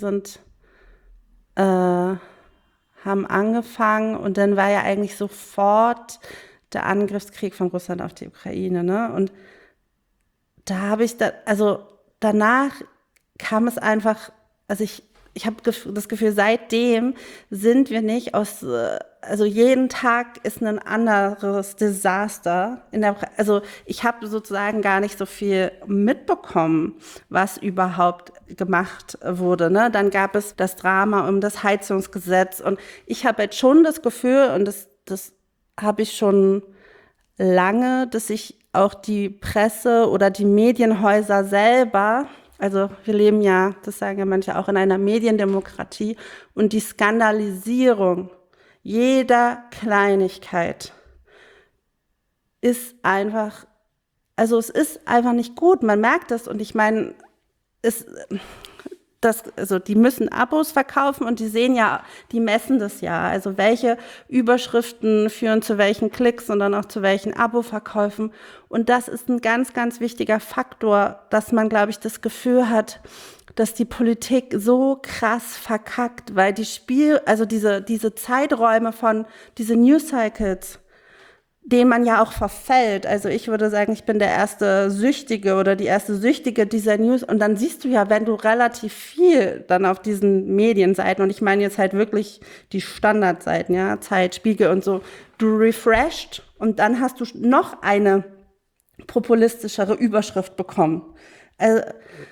haben angefangen und dann war ja eigentlich sofort der Angriffskrieg von Russland auf die Ukraine, ne? Und da habe ich also danach kam es einfach, also ich habe das Gefühl, seitdem sind wir nicht also jeden Tag ist ein anderes Desaster. Also ich habe sozusagen gar nicht so viel mitbekommen, was überhaupt gemacht wurde. Ne? Dann gab es das Drama um das Heizungsgesetz und ich habe jetzt schon das Gefühl, und das habe ich schon lange, dass sich auch die Presse oder die Medienhäuser selber, also wir leben ja, das sagen ja manche auch, in einer Mediendemokratie und die Skandalisierung jeder Kleinigkeit ist einfach, also es ist einfach nicht gut, man merkt es und ich meine, also die müssen Abos verkaufen und die sehen ja, die messen das ja. Also welche Überschriften führen zu welchen Klicks und dann auch zu welchen Abo-Verkäufen. Und das ist ein ganz, ganz wichtiger Faktor, dass man, glaube ich, das Gefühl hat, dass die Politik so krass verkackt, weil also diese Zeiträume diese News Cycles, denen man ja auch verfällt. Also ich würde sagen, ich bin der erste Süchtige oder die erste Süchtige dieser News. Und dann siehst du ja, wenn du relativ viel dann auf diesen Medienseiten, und ich meine jetzt halt wirklich die Standardseiten, ja, Zeit, Spiegel und so, du refreshed und dann hast du noch eine populistischere Überschrift bekommen. Also,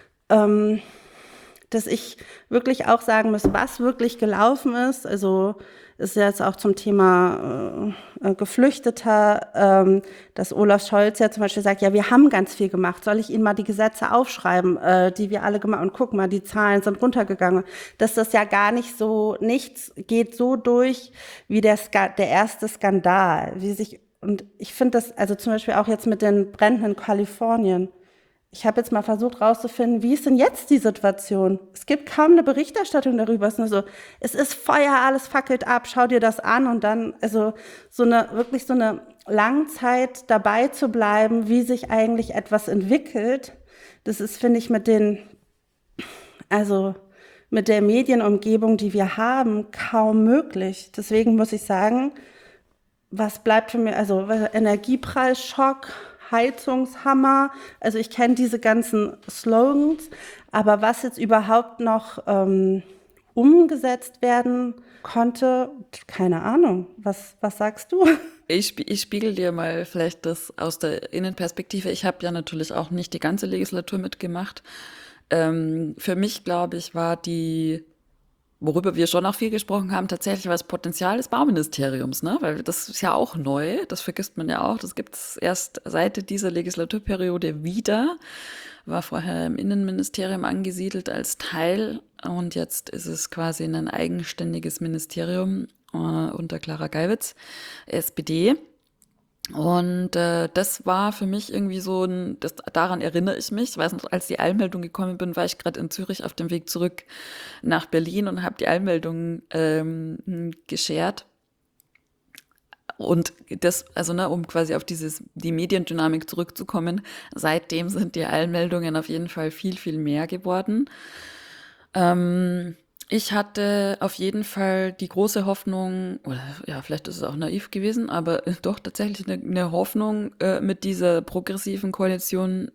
dass ich wirklich auch sagen muss, was wirklich gelaufen ist. Also ist jetzt auch zum Thema Geflüchteter, dass Olaf Scholz ja zum Beispiel sagt, ja, wir haben ganz viel gemacht. Soll ich Ihnen mal die Gesetze aufschreiben, die wir alle gemacht haben? Und guck mal, die Zahlen sind runtergegangen. Dass das ja gar nicht so, nichts geht so durch wie der erste Skandal. Und ich finde das, also zum Beispiel auch jetzt mit den Bränden in Kalifornien. Ich habe jetzt mal versucht rauszufinden, wie ist denn jetzt die Situation? Es gibt kaum eine Berichterstattung darüber. Es ist nur so, es ist Feuer, alles fackelt ab, schau dir das an und dann, also wirklich so eine Langzeit dabei zu bleiben, wie sich eigentlich etwas entwickelt. Das ist, finde ich, also mit der Medienumgebung, die wir haben, kaum möglich. Deswegen muss ich sagen, was bleibt für mich, also Energiepreisschock, Heizungshammer, also ich kenne diese ganzen Slogans, aber was jetzt überhaupt noch umgesetzt werden konnte, keine Ahnung. Was sagst du? Ich spiegel dir mal vielleicht das aus der Innenperspektive. Ich habe ja natürlich auch nicht die ganze Legislatur mitgemacht. Für mich, glaube ich, war worüber wir schon auch viel gesprochen haben, tatsächlich war das Potenzial des Bauministeriums, ne? Weil das ist ja auch neu, das vergisst man ja auch. Das gibt es erst seit dieser Legislaturperiode wieder. War vorher im Innenministerium angesiedelt als Teil und jetzt ist es quasi ein eigenständiges Ministerium unter Clara Geiwitz, SPD. Und das war für mich irgendwie so daran erinnere ich mich. Ich weiß noch, als die Eilmeldung gekommen bin, war ich gerade in Zürich auf dem Weg zurück nach Berlin und habe die Eilmeldung geshared. Und das, also ne, um quasi auf die Mediendynamik zurückzukommen, seitdem sind die Eilmeldungen auf jeden Fall viel, viel mehr geworden. Ich hatte auf jeden Fall die große Hoffnung, oder ja, vielleicht ist es auch naiv gewesen, aber doch tatsächlich eine Hoffnung mit dieser progressiven Koalition,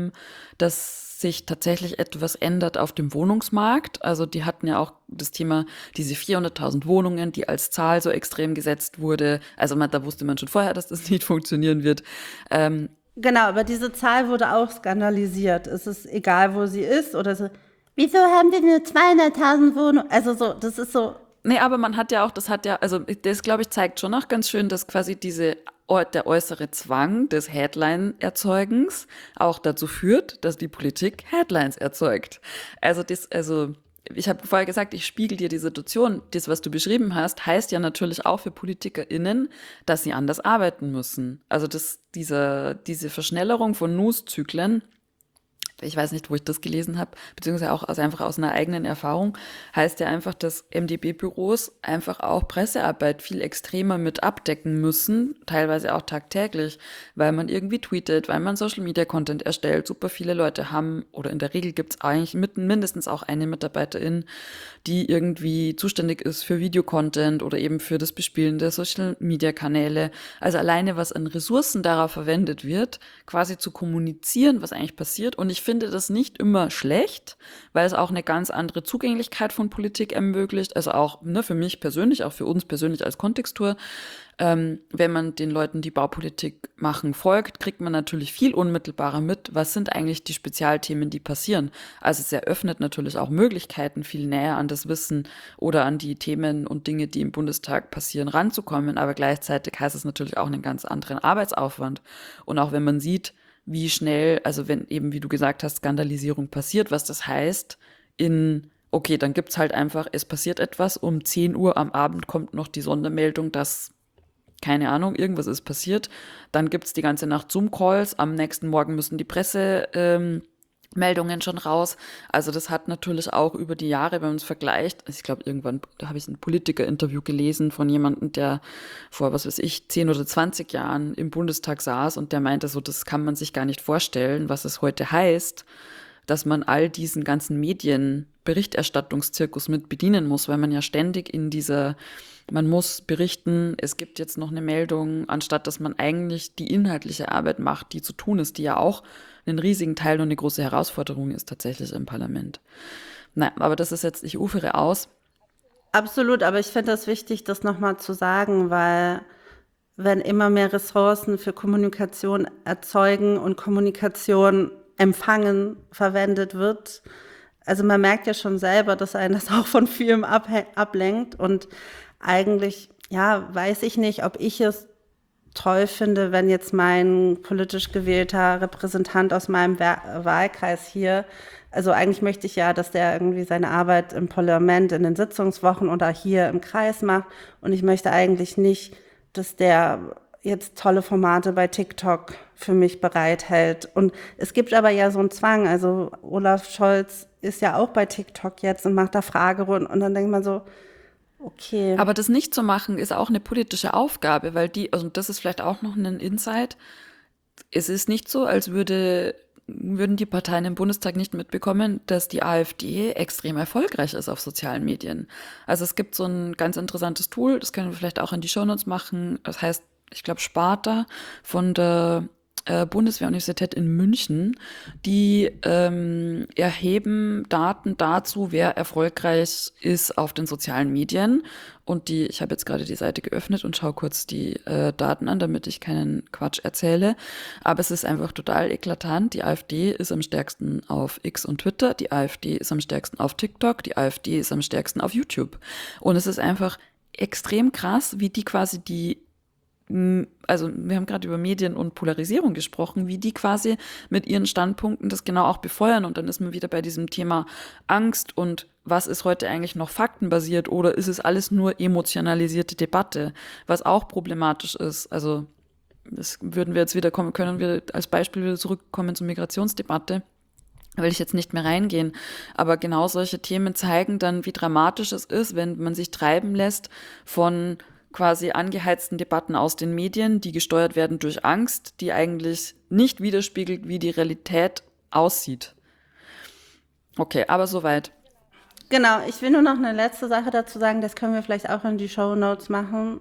dass sich tatsächlich etwas ändert auf dem Wohnungsmarkt. Also die hatten ja auch das Thema, diese 400.000 Wohnungen, die als Zahl so extrem gesetzt wurde. Also da wusste man schon vorher, dass das nicht funktionieren wird. Genau, aber diese Zahl wurde auch skandalisiert. Es ist egal, wo sie ist oder so. Wieso haben wir nur 200.000 Wohnungen? Also so, das ist so. Nee, aber man hat ja auch, also das, glaube ich, zeigt schon auch ganz schön, dass quasi der äußere Zwang des Headline-Erzeugens auch dazu führt, dass die Politik Headlines erzeugt. Also ich habe vorher gesagt, ich spiegel dir die Situation. Das, was du beschrieben hast, heißt ja natürlich auch für PolitikerInnen, dass sie anders arbeiten müssen. Also diese Verschnellerung von News-Zyklen, ich weiß nicht, wo ich das gelesen habe, beziehungsweise auch einfach aus einer eigenen Erfahrung, heißt ja einfach, dass MdB-Büros einfach auch Pressearbeit viel extremer mit abdecken müssen, teilweise auch tagtäglich, weil man irgendwie tweetet, weil man Social-Media-Content erstellt. Super viele Leute haben, oder in der Regel gibt es eigentlich mindestens auch eine Mitarbeiterin, die irgendwie zuständig ist für Videocontent oder eben für das Bespielen der Social-Media-Kanäle. Also alleine, was an Ressourcen darauf verwendet wird, quasi zu kommunizieren, was eigentlich passiert. Und ich finde das nicht immer schlecht, weil es auch eine ganz andere Zugänglichkeit von Politik ermöglicht. Also auch für mich persönlich, auch für uns persönlich als Kontextur. Wenn man den Leuten, die Baupolitik machen, folgt, kriegt man natürlich viel unmittelbarer mit, was sind eigentlich die Spezialthemen, die passieren. Also es eröffnet natürlich auch Möglichkeiten, viel näher an das Wissen oder an die Themen und Dinge, die im Bundestag passieren, ranzukommen. Aber gleichzeitig heißt es natürlich auch einen ganz anderen Arbeitsaufwand. Und auch wenn man sieht, wie schnell, also wenn eben, wie du gesagt hast, Skandalisierung passiert, was das heißt, okay, dann gibt's halt einfach, es passiert etwas, um 10 Uhr am Abend kommt noch die Sondermeldung, dass keine Ahnung, irgendwas ist passiert. Dann gibt's die ganze Nacht Zoom-Calls. Am nächsten Morgen müssen die Pressemeldungen schon raus. Also das hat natürlich auch über die Jahre, wenn man es vergleicht, also ich glaube irgendwann, da habe ich ein Politiker-Interview gelesen von jemandem, der vor, 10 oder 20 Jahren im Bundestag saß und der meinte so, das kann man sich gar nicht vorstellen, was es heute heißt, dass man all diesen ganzen Medienberichterstattungszirkus mit bedienen muss, weil man ja ständig man muss berichten, es gibt jetzt noch eine Meldung, anstatt dass man eigentlich die inhaltliche Arbeit macht, die zu tun ist, die ja auch einen riesigen Teil und eine große Herausforderung ist tatsächlich im Parlament. Nein, aber das ist jetzt, ich ufere aus. Absolut, aber ich finde das wichtig, das nochmal zu sagen, weil wenn immer mehr Ressourcen für Kommunikation erzeugen und Kommunikation empfangen verwendet wird, also man merkt ja schon selber, dass einen das auch von vielem ablenkt und eigentlich, ja, weiß ich nicht, ob ich es toll finde, wenn jetzt mein politisch gewählter Repräsentant aus meinem Wahlkreis hier, also eigentlich möchte ich ja, dass der irgendwie seine Arbeit im Parlament, in den Sitzungswochen oder hier im Kreis macht und ich möchte eigentlich nicht, dass der jetzt tolle Formate bei TikTok für mich bereithält. Und es gibt aber ja so einen Zwang, also Olaf Scholz ist ja auch bei TikTok jetzt und macht da Fragerunden und dann denkt man so, okay. Aber das nicht zu machen, ist auch eine politische Aufgabe, weil also das ist vielleicht auch noch ein Insight. Es ist nicht so, als würde würden die Parteien im Bundestag nicht mitbekommen, dass die AfD extrem erfolgreich ist auf sozialen Medien. Also es gibt so ein ganz interessantes Tool, das können wir vielleicht auch in die Shownotes machen. Das heißt, ich glaube, Sparta von der Bundeswehruniversität in München, die erheben Daten dazu, wer erfolgreich ist auf den sozialen Medien. Und ich habe jetzt gerade die Seite geöffnet und schaue kurz die Daten an, damit ich keinen Quatsch erzähle. Aber es ist einfach total eklatant. Die AfD ist am stärksten auf X und Twitter, die AfD ist am stärksten auf TikTok, die AfD ist am stärksten auf YouTube. Und es ist einfach extrem krass, wie die quasi also wir haben gerade über Medien und Polarisierung gesprochen, wie die quasi mit ihren Standpunkten das genau auch befeuern. Und dann ist man wieder bei diesem Thema Angst und was ist heute eigentlich noch faktenbasiert oder ist es alles nur emotionalisierte Debatte, was auch problematisch ist. Also das würden wir jetzt wieder können wir als Beispiel wieder zurückkommen zur Migrationsdebatte. Da will ich jetzt nicht mehr reingehen, aber genau solche Themen zeigen dann, wie dramatisch es ist, wenn man sich treiben lässt von quasi angeheizten Debatten aus den Medien, die gesteuert werden durch Angst, die eigentlich nicht widerspiegelt, wie die Realität aussieht. Okay, aber soweit. Genau, ich will nur noch eine letzte Sache dazu sagen, das können wir vielleicht auch in die Shownotes machen.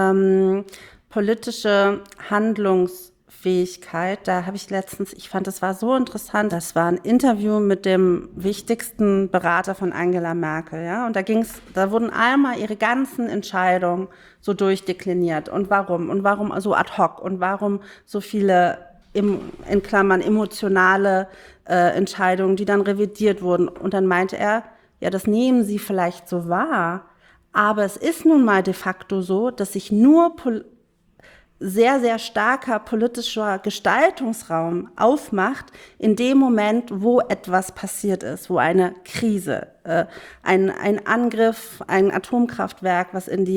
Politische Handlungsfähigkeit, da habe ich letztens, ich fand, das war so interessant, das war ein Interview mit dem wichtigsten Berater von Angela Merkel, ja, und da wurden einmal ihre ganzen Entscheidungen so durchdekliniert und warum so ad hoc und warum so viele in Klammern emotionale Entscheidungen, die dann revidiert wurden. Und dann meinte er, ja, das nehmen Sie vielleicht so wahr, aber es ist nun mal de facto so, dass sich nur sehr, sehr starker politischer Gestaltungsraum aufmacht in dem Moment, wo etwas passiert ist, wo eine Krise, ein Angriff, ein Atomkraftwerk, was in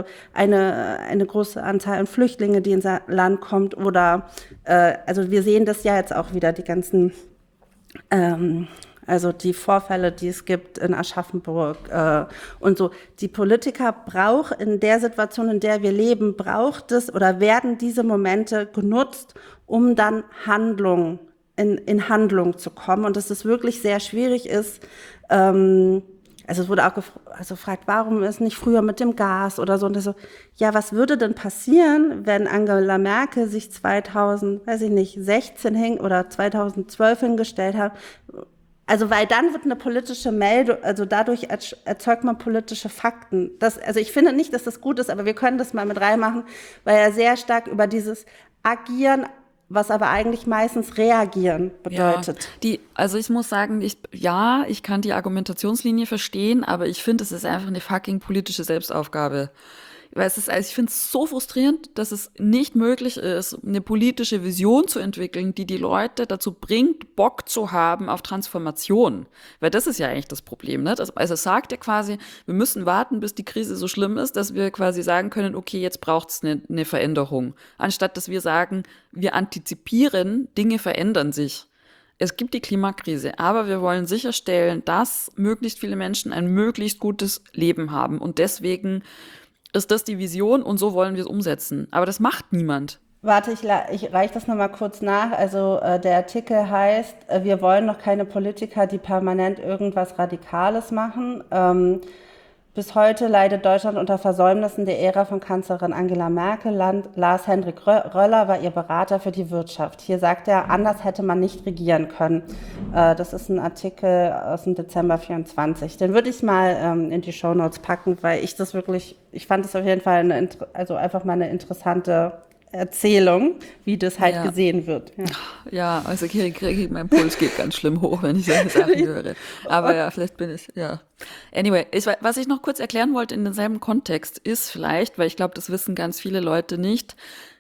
eine große Anzahl an Flüchtlinge, die ins Land kommt, oder also wir sehen das ja jetzt auch wieder, die ganzen also die Vorfälle, die es gibt in Aschaffenburg und so. Die Politiker brauchen in der Situation, in der wir leben, braucht es oder werden diese Momente genutzt, um dann in Handlung zu kommen. Und dass es wirklich sehr schwierig ist. Also es wurde auch gefragt, warum ist nicht früher mit dem Gas oder so. Und so, ja, was würde denn passieren, wenn Angela Merkel sich 2016 oder 2012 hingestellt hat? Also, weil dann wird eine politische Meldung, also dadurch erzeugt man politische Fakten. Also ich finde nicht, dass das gut ist, aber wir können das mal mit reinmachen, weil er sehr stark über dieses Agieren, was aber eigentlich meistens Reagieren bedeutet. Ja, also ich muss sagen, ich kann die Argumentationslinie verstehen, aber ich finde, es ist einfach eine fucking politische Selbstaufgabe. Weil ich finde es so frustrierend, dass es nicht möglich ist, eine politische Vision zu entwickeln, die die Leute dazu bringt, Bock zu haben auf Transformation. Weil das ist ja eigentlich das Problem, ne? Also sagt er quasi, wir müssen warten, bis die Krise so schlimm ist, dass wir quasi sagen können, okay, jetzt braucht es eine Veränderung. Anstatt dass wir sagen, wir antizipieren, Dinge verändern sich. Es gibt die Klimakrise, aber wir wollen sicherstellen, dass möglichst viele Menschen ein möglichst gutes Leben haben. Und deswegen ist das die Vision und so wollen wir es umsetzen. Aber das macht niemand. Warte, ich reiche das nochmal kurz nach. Also der Artikel heißt, wir wollen noch keine Politiker, die permanent irgendwas Radikales machen. Bis heute leidet Deutschland unter Versäumnissen der Ära von Kanzlerin Angela Merkel. Lars-Hendrik Röller war ihr Berater für die Wirtschaft. Hier sagt er, anders hätte man nicht regieren können. Das ist ein Artikel aus dem Dezember 24. Den würde ich mal in die Shownotes packen, weil ich fand das auf jeden Fall einfach mal eine interessante Erzählung, wie das halt gesehen wird. Ja, also mein Puls geht ganz schlimm hoch, wenn ich solche Sachen höre. Aber ja, vielleicht bin ich, ja. Anyway, was ich noch kurz erklären wollte in demselben Kontext ist vielleicht, weil ich glaube, das wissen ganz viele Leute nicht,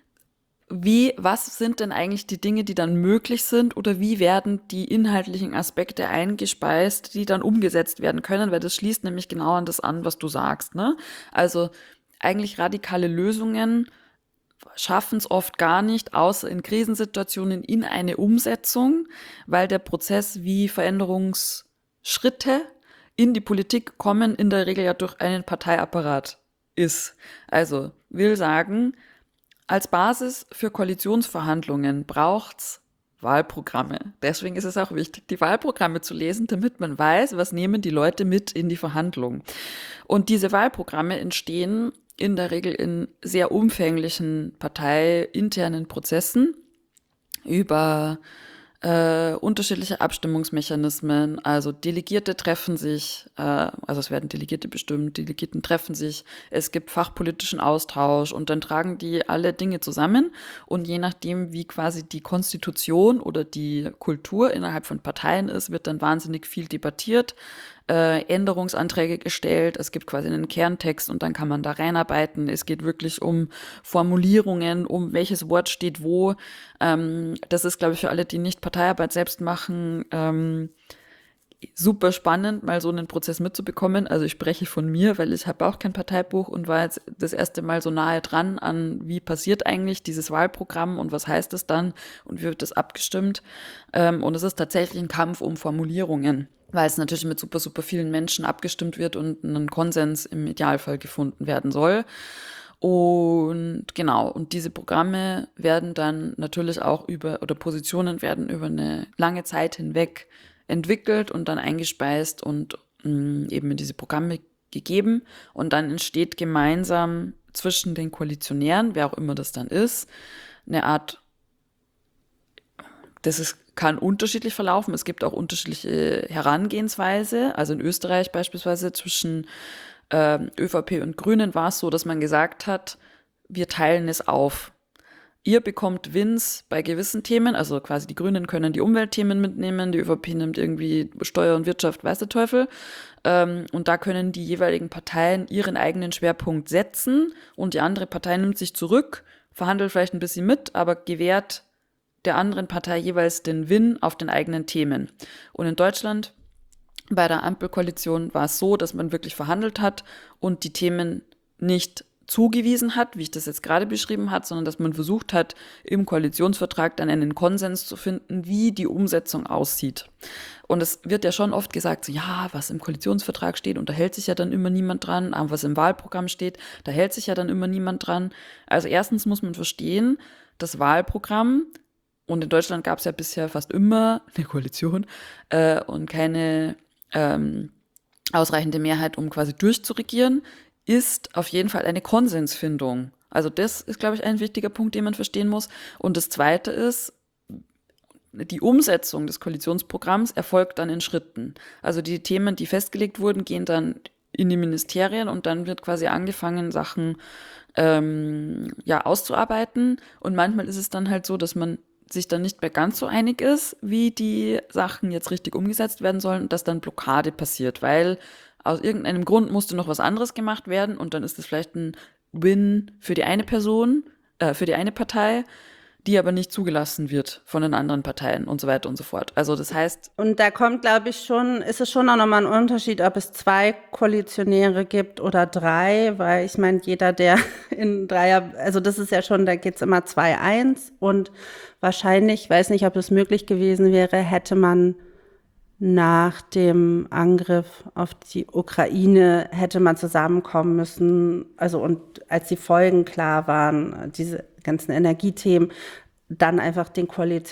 was sind denn eigentlich die Dinge, die dann möglich sind oder wie werden die inhaltlichen Aspekte eingespeist, die dann umgesetzt werden können, weil das schließt nämlich genau an das an, was du sagst, ne? Also eigentlich radikale Lösungen schaffen es oft gar nicht, außer in Krisensituationen in eine Umsetzung, weil der Prozess, wie Veränderungsschritte in die Politik kommen, in der Regel ja durch einen Parteiapparat ist. Also will sagen, als Basis für Koalitionsverhandlungen braucht's Wahlprogramme. Deswegen ist es auch wichtig, die Wahlprogramme zu lesen, damit man weiß, was nehmen die Leute mit in die Verhandlung. Und diese Wahlprogramme entstehen in der Regel in sehr umfänglichen parteiinternen Prozessen über unterschiedliche Abstimmungsmechanismen, also Delegierte treffen sich, also es werden Delegierte bestimmt, Delegierten treffen sich, es gibt fachpolitischen Austausch und dann tragen die alle Dinge zusammen und je nachdem, wie quasi die Konstitution oder die Kultur innerhalb von Parteien ist, wird dann wahnsinnig viel debattiert, Änderungsanträge gestellt. Es gibt quasi einen Kerntext und dann kann man da reinarbeiten. Es geht wirklich um Formulierungen, um welches Wort steht wo. Das ist, glaube ich, für alle, die nicht Parteiarbeit selbst machen, super spannend, mal so einen Prozess mitzubekommen. Also ich spreche von mir, weil ich habe auch kein Parteibuch und war jetzt das erste Mal so nahe dran an, wie passiert eigentlich dieses Wahlprogramm und was heißt es dann und wie wird das abgestimmt. Und es ist tatsächlich ein Kampf um Formulierungen, weil es natürlich mit super, super vielen Menschen abgestimmt wird und ein Konsens im Idealfall gefunden werden soll. Und genau, und diese Programme werden dann natürlich auch oder Positionen werden über eine lange Zeit hinweg entwickelt und dann eingespeist und eben in diese Programme gegeben. Und dann entsteht gemeinsam zwischen den Koalitionären, wer auch immer das dann ist, eine Art, kann unterschiedlich verlaufen. Es gibt auch unterschiedliche Herangehensweise. Also in Österreich beispielsweise zwischen ÖVP und Grünen war es so, dass man gesagt hat, wir teilen es auf. Ihr bekommt Wins bei gewissen Themen, also quasi die Grünen können die Umweltthemen mitnehmen, die ÖVP nimmt irgendwie Steuer und Wirtschaft, weiß der Teufel. Und da können die jeweiligen Parteien ihren eigenen Schwerpunkt setzen und die andere Partei nimmt sich zurück, verhandelt vielleicht ein bisschen mit, aber gewährt der anderen Partei jeweils den Win auf den eigenen Themen. Und in Deutschland bei der Ampelkoalition war es so, dass man wirklich verhandelt hat und die Themen nicht zugewiesen hat, wie ich das jetzt gerade beschrieben habe, sondern dass man versucht hat, im Koalitionsvertrag dann einen Konsens zu finden, wie die Umsetzung aussieht. Und es wird ja schon oft gesagt, so, ja, was im Koalitionsvertrag steht, und da hält sich ja dann immer niemand dran, aber was im Wahlprogramm steht, da hält sich ja dann immer niemand dran. Also erstens muss man verstehen, das Wahlprogramm, und in Deutschland gab es ja bisher fast immer eine Koalition und keine ausreichende Mehrheit, um quasi durchzuregieren, ist auf jeden Fall eine Konsensfindung. Also das ist, glaube ich, ein wichtiger Punkt, den man verstehen muss. Und das Zweite ist, die Umsetzung des Koalitionsprogramms erfolgt dann in Schritten. Also die Themen, die festgelegt wurden, gehen dann in die Ministerien und dann wird quasi angefangen, Sachen auszuarbeiten. Und manchmal ist es dann halt so, dass man sich dann nicht mehr ganz so einig ist, wie die Sachen jetzt richtig umgesetzt werden sollen und dass dann Blockade passiert, weil aus irgendeinem Grund musste noch was anderes gemacht werden und dann ist es vielleicht ein Win für die eine Person, für die eine Partei, die aber nicht zugelassen wird von den anderen Parteien und so weiter und so fort. Also das heißt... Und da kommt, glaube ich, ist es schon auch nochmal ein Unterschied, ob es 2 Koalitionäre gibt oder 3, weil ich meine, jeder, der in Dreier, also das ist ja schon, da geht's immer 2-1 und wahrscheinlich, ich weiß nicht, ob es möglich gewesen wäre, hätte man nach dem Angriff auf die Ukraine hätte man zusammenkommen müssen, also und als die Folgen klar waren, diese ganzen Energiethemen, dann einfach den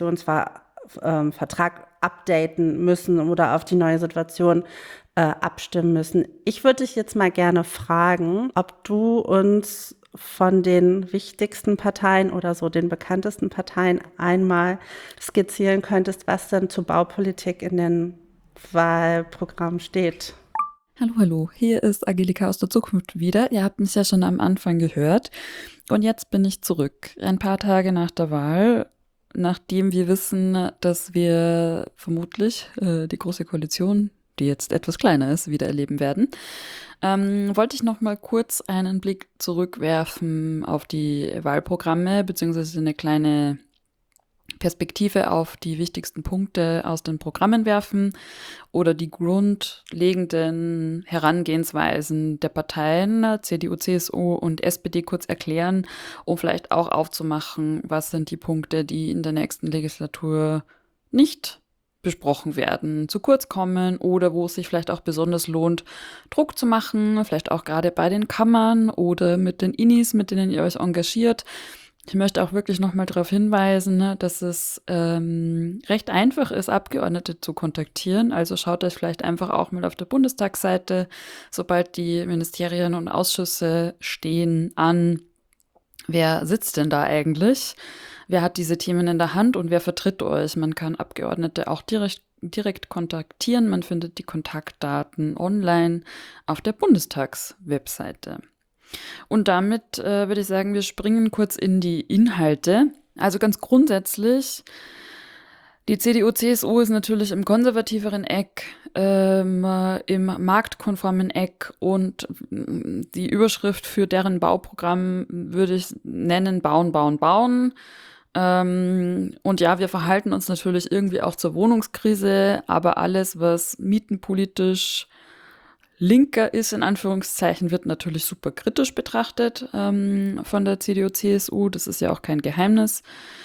Koalitionsvertrag updaten müssen oder auf die neue Situation abstimmen müssen. Ich würde dich jetzt mal gerne fragen, ob du uns von den wichtigsten Parteien oder so den bekanntesten Parteien einmal skizzieren könntest, was denn zur Baupolitik in den Wahlprogrammen steht. Hallo, hier ist Angelika aus der Zukunft wieder. Ihr habt mich ja schon am Anfang gehört und jetzt bin ich zurück. Ein paar Tage nach der Wahl, nachdem wir wissen, dass wir vermutlich die Große Koalition, die jetzt etwas kleiner ist, wieder erleben werden, wollte ich noch mal kurz einen Blick zurückwerfen auf die Wahlprogramme, beziehungsweise eine kleine Perspektive auf die wichtigsten Punkte aus den Programmen werfen oder die grundlegenden Herangehensweisen der Parteien, CDU, CSU und SPD kurz erklären, um vielleicht auch aufzumachen, was sind die Punkte, die in der nächsten Legislatur nicht besprochen werden, zu kurz kommen oder wo es sich vielleicht auch besonders lohnt, Druck zu machen, vielleicht auch gerade bei den Kammern oder mit den Innis, mit denen ihr euch engagiert, Ich möchte auch wirklich nochmal darauf hinweisen, ne, dass es recht einfach ist, Abgeordnete zu kontaktieren. Also schaut euch vielleicht einfach auch mal auf der Bundestagsseite, sobald die Ministerien und Ausschüsse stehen, an, wer sitzt denn da eigentlich? Wer hat diese Themen in der Hand und wer vertritt euch? Man kann Abgeordnete auch direkt kontaktieren. Man findet die Kontaktdaten online auf der Bundestagswebseite. Und damit würde ich sagen, wir springen kurz in die Inhalte. Also ganz grundsätzlich, die CDU-CSU ist natürlich im konservativeren Eck, im marktkonformen Eck, und die Überschrift für deren Bauprogramm würde ich nennen: Bauen, Bauen, Bauen. Und ja, wir verhalten uns natürlich irgendwie auch zur Wohnungskrise, aber alles, was mietenpolitisch linker ist, in Anführungszeichen, wird natürlich super kritisch betrachtet von der CDU-CSU. Das ist ja auch kein Geheimnis.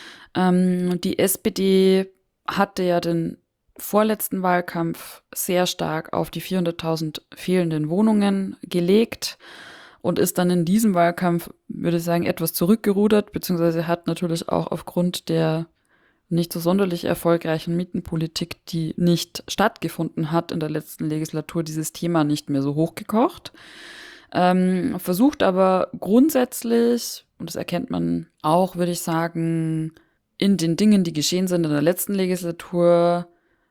Die SPD hatte ja den vorletzten Wahlkampf sehr stark auf die 400.000 fehlenden Wohnungen gelegt und ist dann in diesem Wahlkampf, würde ich sagen, etwas zurückgerudert, beziehungsweise hat natürlich auch aufgrund der nicht so sonderlich erfolgreichen Mietenpolitik, die nicht stattgefunden hat in der letzten Legislatur, dieses Thema nicht mehr so hochgekocht. Versucht aber grundsätzlich, und das erkennt man auch, würde ich sagen, in den Dingen, die geschehen sind in der letzten Legislatur,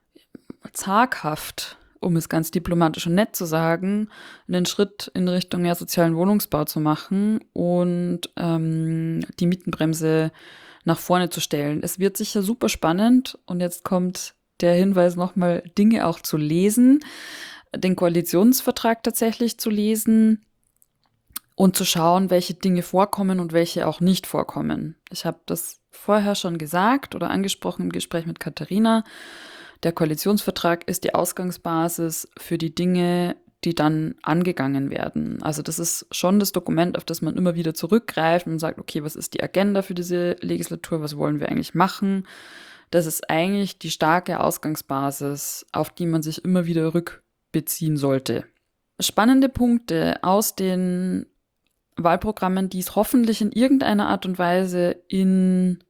zaghaft, um es ganz diplomatisch und nett zu sagen, einen Schritt in Richtung mehr sozialen Wohnungsbau zu machen und die Mietenbremse nach vorne zu stellen. Es wird sicher super spannend, und jetzt kommt der Hinweis nochmal, Dinge auch zu lesen, den Koalitionsvertrag tatsächlich zu lesen und zu schauen, welche Dinge vorkommen und welche auch nicht vorkommen. Ich habe das vorher schon gesagt oder angesprochen im Gespräch mit Katharina. Der Koalitionsvertrag ist die Ausgangsbasis für die Dinge, die dann angegangen werden. Also das ist schon das Dokument, auf das man immer wieder zurückgreift und sagt, okay, was ist die Agenda für diese Legislatur, was wollen wir eigentlich machen? Das ist eigentlich die starke Ausgangsbasis, auf die man sich immer wieder rückbeziehen sollte. Spannende Punkte aus den Wahlprogrammen, die es hoffentlich in irgendeiner Art und Weise in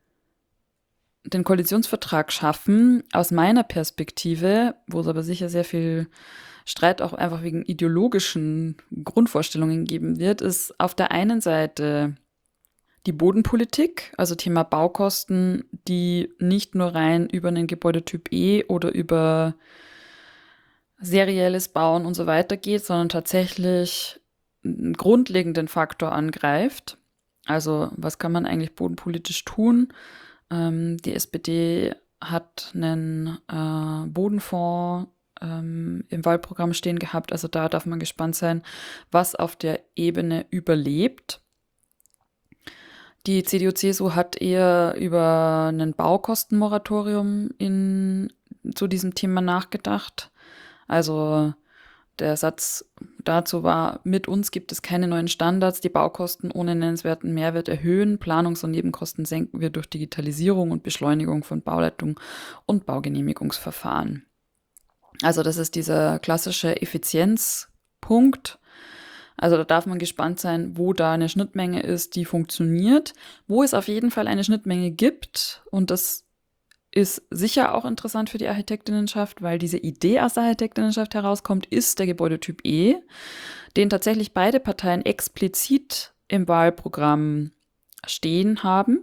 den Koalitionsvertrag schaffen, aus meiner Perspektive, wo es aber sicher sehr viel Streit auch einfach wegen ideologischen Grundvorstellungen geben wird, ist auf der einen Seite die Bodenpolitik, also Thema Baukosten, die nicht nur rein über einen Gebäudetyp E oder über serielles Bauen und so weiter geht, sondern tatsächlich einen grundlegenden Faktor angreift. Also was kann man eigentlich bodenpolitisch tun? Die SPD hat einen Bodenfonds im Wahlprogramm stehen gehabt. Also da darf man gespannt sein, was auf der Ebene überlebt. Die CDU-CSU hat eher über ein Baukostenmoratorium zu diesem Thema nachgedacht. Also der Satz dazu war: Mit uns gibt es keine neuen Standards, die Baukosten ohne nennenswerten Mehrwert erhöhen, Planungs- und Nebenkosten senken wir durch Digitalisierung und Beschleunigung von Bauleitung und Baugenehmigungsverfahren. Also das ist dieser klassische Effizienzpunkt. Also da darf man gespannt sein, wo da eine Schnittmenge ist, die funktioniert. Wo es auf jeden Fall eine Schnittmenge gibt, und das ist sicher auch interessant für die Architektinnenschaft, weil diese Idee aus der Architektinnenschaft herauskommt, ist der Gebäudetyp E, den tatsächlich beide Parteien explizit im Wahlprogramm stehen haben.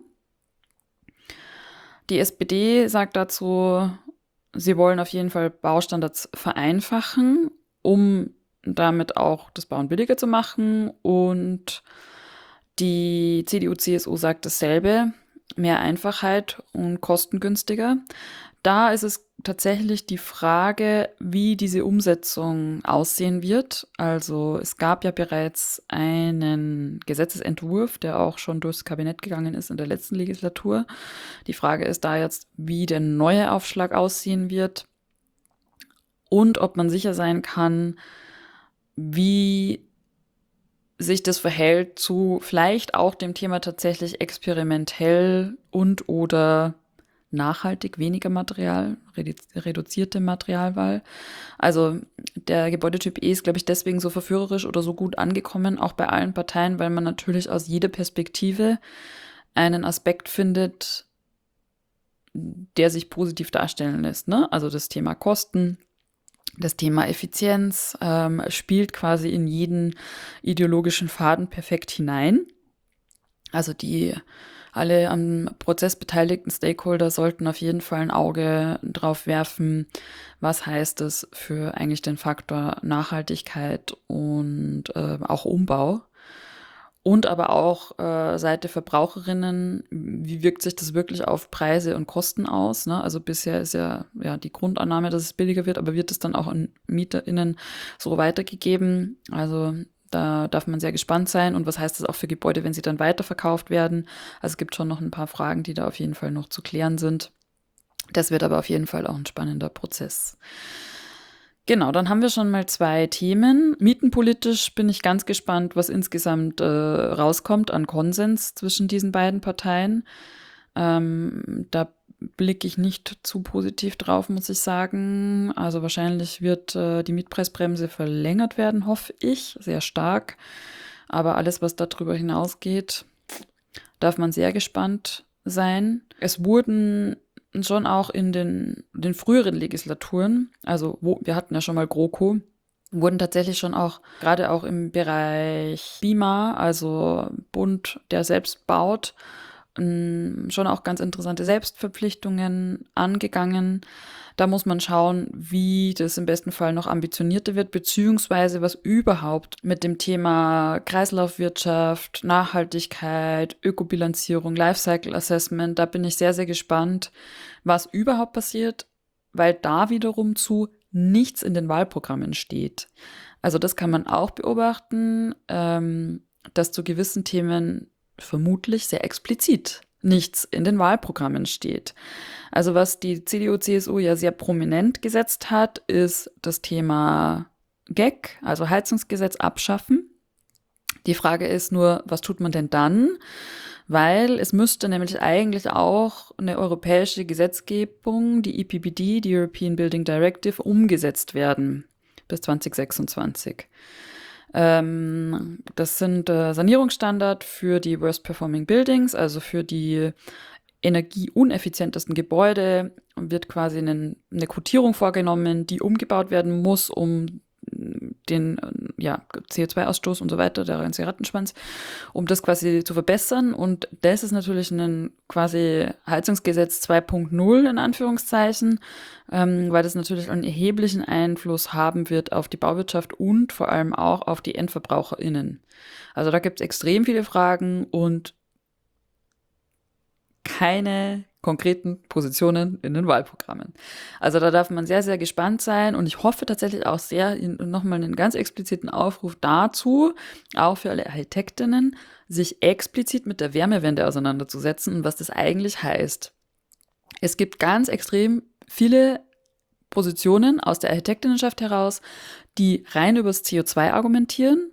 Die SPD sagt dazu, sie wollen auf jeden Fall Baustandards vereinfachen, um damit auch das Bauen billiger zu machen. Und die CDU-CSU sagt dasselbe: mehr Einfachheit und kostengünstiger. Da ist es tatsächlich die Frage, wie diese Umsetzung aussehen wird. Also es gab ja bereits einen Gesetzesentwurf, der auch schon durchs Kabinett gegangen ist in der letzten Legislatur. Die Frage ist da jetzt, wie der neue Aufschlag aussehen wird und ob man sicher sein kann, wie sich das verhält zu vielleicht auch dem Thema tatsächlich experimentell und oder nachhaltig weniger Material, reduzierte Materialwahl. Also der Gebäudetyp E ist, glaube ich, deswegen so verführerisch oder so gut angekommen, auch bei allen Parteien, weil man natürlich aus jeder Perspektive einen Aspekt findet, der sich positiv darstellen lässt, ne? Also das Thema Kosten, das Thema Effizienz spielt quasi in jeden ideologischen Faden perfekt hinein. Also alle am Prozess beteiligten Stakeholder sollten auf jeden Fall ein Auge drauf werfen, was heißt es für eigentlich den Faktor Nachhaltigkeit und auch Umbau. Und aber auch Seite Verbraucherinnen, wie wirkt sich das wirklich auf Preise und Kosten aus? Ne? Also bisher ist ja die Grundannahme, dass es billiger wird, aber wird es dann auch an MieterInnen so weitergegeben? Also da darf man sehr gespannt sein. Und was heißt das auch für Gebäude, wenn sie dann weiterverkauft werden? Also es gibt schon noch ein paar Fragen, die da auf jeden Fall noch zu klären sind. Das wird aber auf jeden Fall auch ein spannender Prozess. Genau, dann haben wir schon mal 2 Themen. Mietenpolitisch bin ich ganz gespannt, was insgesamt rauskommt an Konsens zwischen diesen beiden Parteien. Da blicke ich nicht zu positiv drauf, muss ich sagen. Also wahrscheinlich wird die Mietpreisbremse verlängert werden, hoffe ich, sehr stark. Aber alles, was darüber hinausgeht, darf man sehr gespannt sein. Es wurden schon auch in den früheren Legislaturen, also wir hatten ja schon mal GroKo, wurden tatsächlich schon auch, gerade auch im Bereich BIMA, also Bund, der selbst baut, schon auch ganz interessante Selbstverpflichtungen angegangen. Da muss man schauen, wie das im besten Fall noch ambitionierter wird, beziehungsweise was überhaupt mit dem Thema Kreislaufwirtschaft, Nachhaltigkeit, Ökobilanzierung, Lifecycle Assessment, da bin ich sehr, sehr gespannt, was überhaupt passiert, weil da wiederum zu nichts in den Wahlprogrammen steht. Also das kann man auch beobachten, dass zu gewissen Themen vermutlich sehr explizit nichts in den Wahlprogrammen steht. Also was die CDU, CSU ja sehr prominent gesetzt hat, ist das Thema GEG, also Heizungsgesetz abschaffen. Die Frage ist nur, was tut man denn dann? Weil es müsste nämlich eigentlich auch eine europäische Gesetzgebung, die EPBD, die European Building Directive, umgesetzt werden bis 2026. Das sind Sanierungsstandard für die Worst Performing Buildings, also für die energieuneffizientesten Gebäude, wird quasi eine Quotierung vorgenommen, die umgebaut werden muss, um den CO2-Ausstoß und so weiter, der ganze Rattenschwanz, um das quasi zu verbessern. Und das ist natürlich ein quasi Heizungsgesetz 2.0 in Anführungszeichen, weil das natürlich einen erheblichen Einfluss haben wird auf die Bauwirtschaft und vor allem auch auf die EndverbraucherInnen. Also da gibt es extrem viele Fragen und keine konkreten Positionen in den Wahlprogrammen. Also da darf man sehr, sehr gespannt sein und ich hoffe tatsächlich auch sehr, nochmal einen ganz expliziten Aufruf dazu, auch für alle Architektinnen, sich explizit mit der Wärmewende auseinanderzusetzen und was das eigentlich heißt. Es gibt ganz extrem viele Positionen aus der Architektinnenschaft heraus, die rein übers CO2 argumentieren,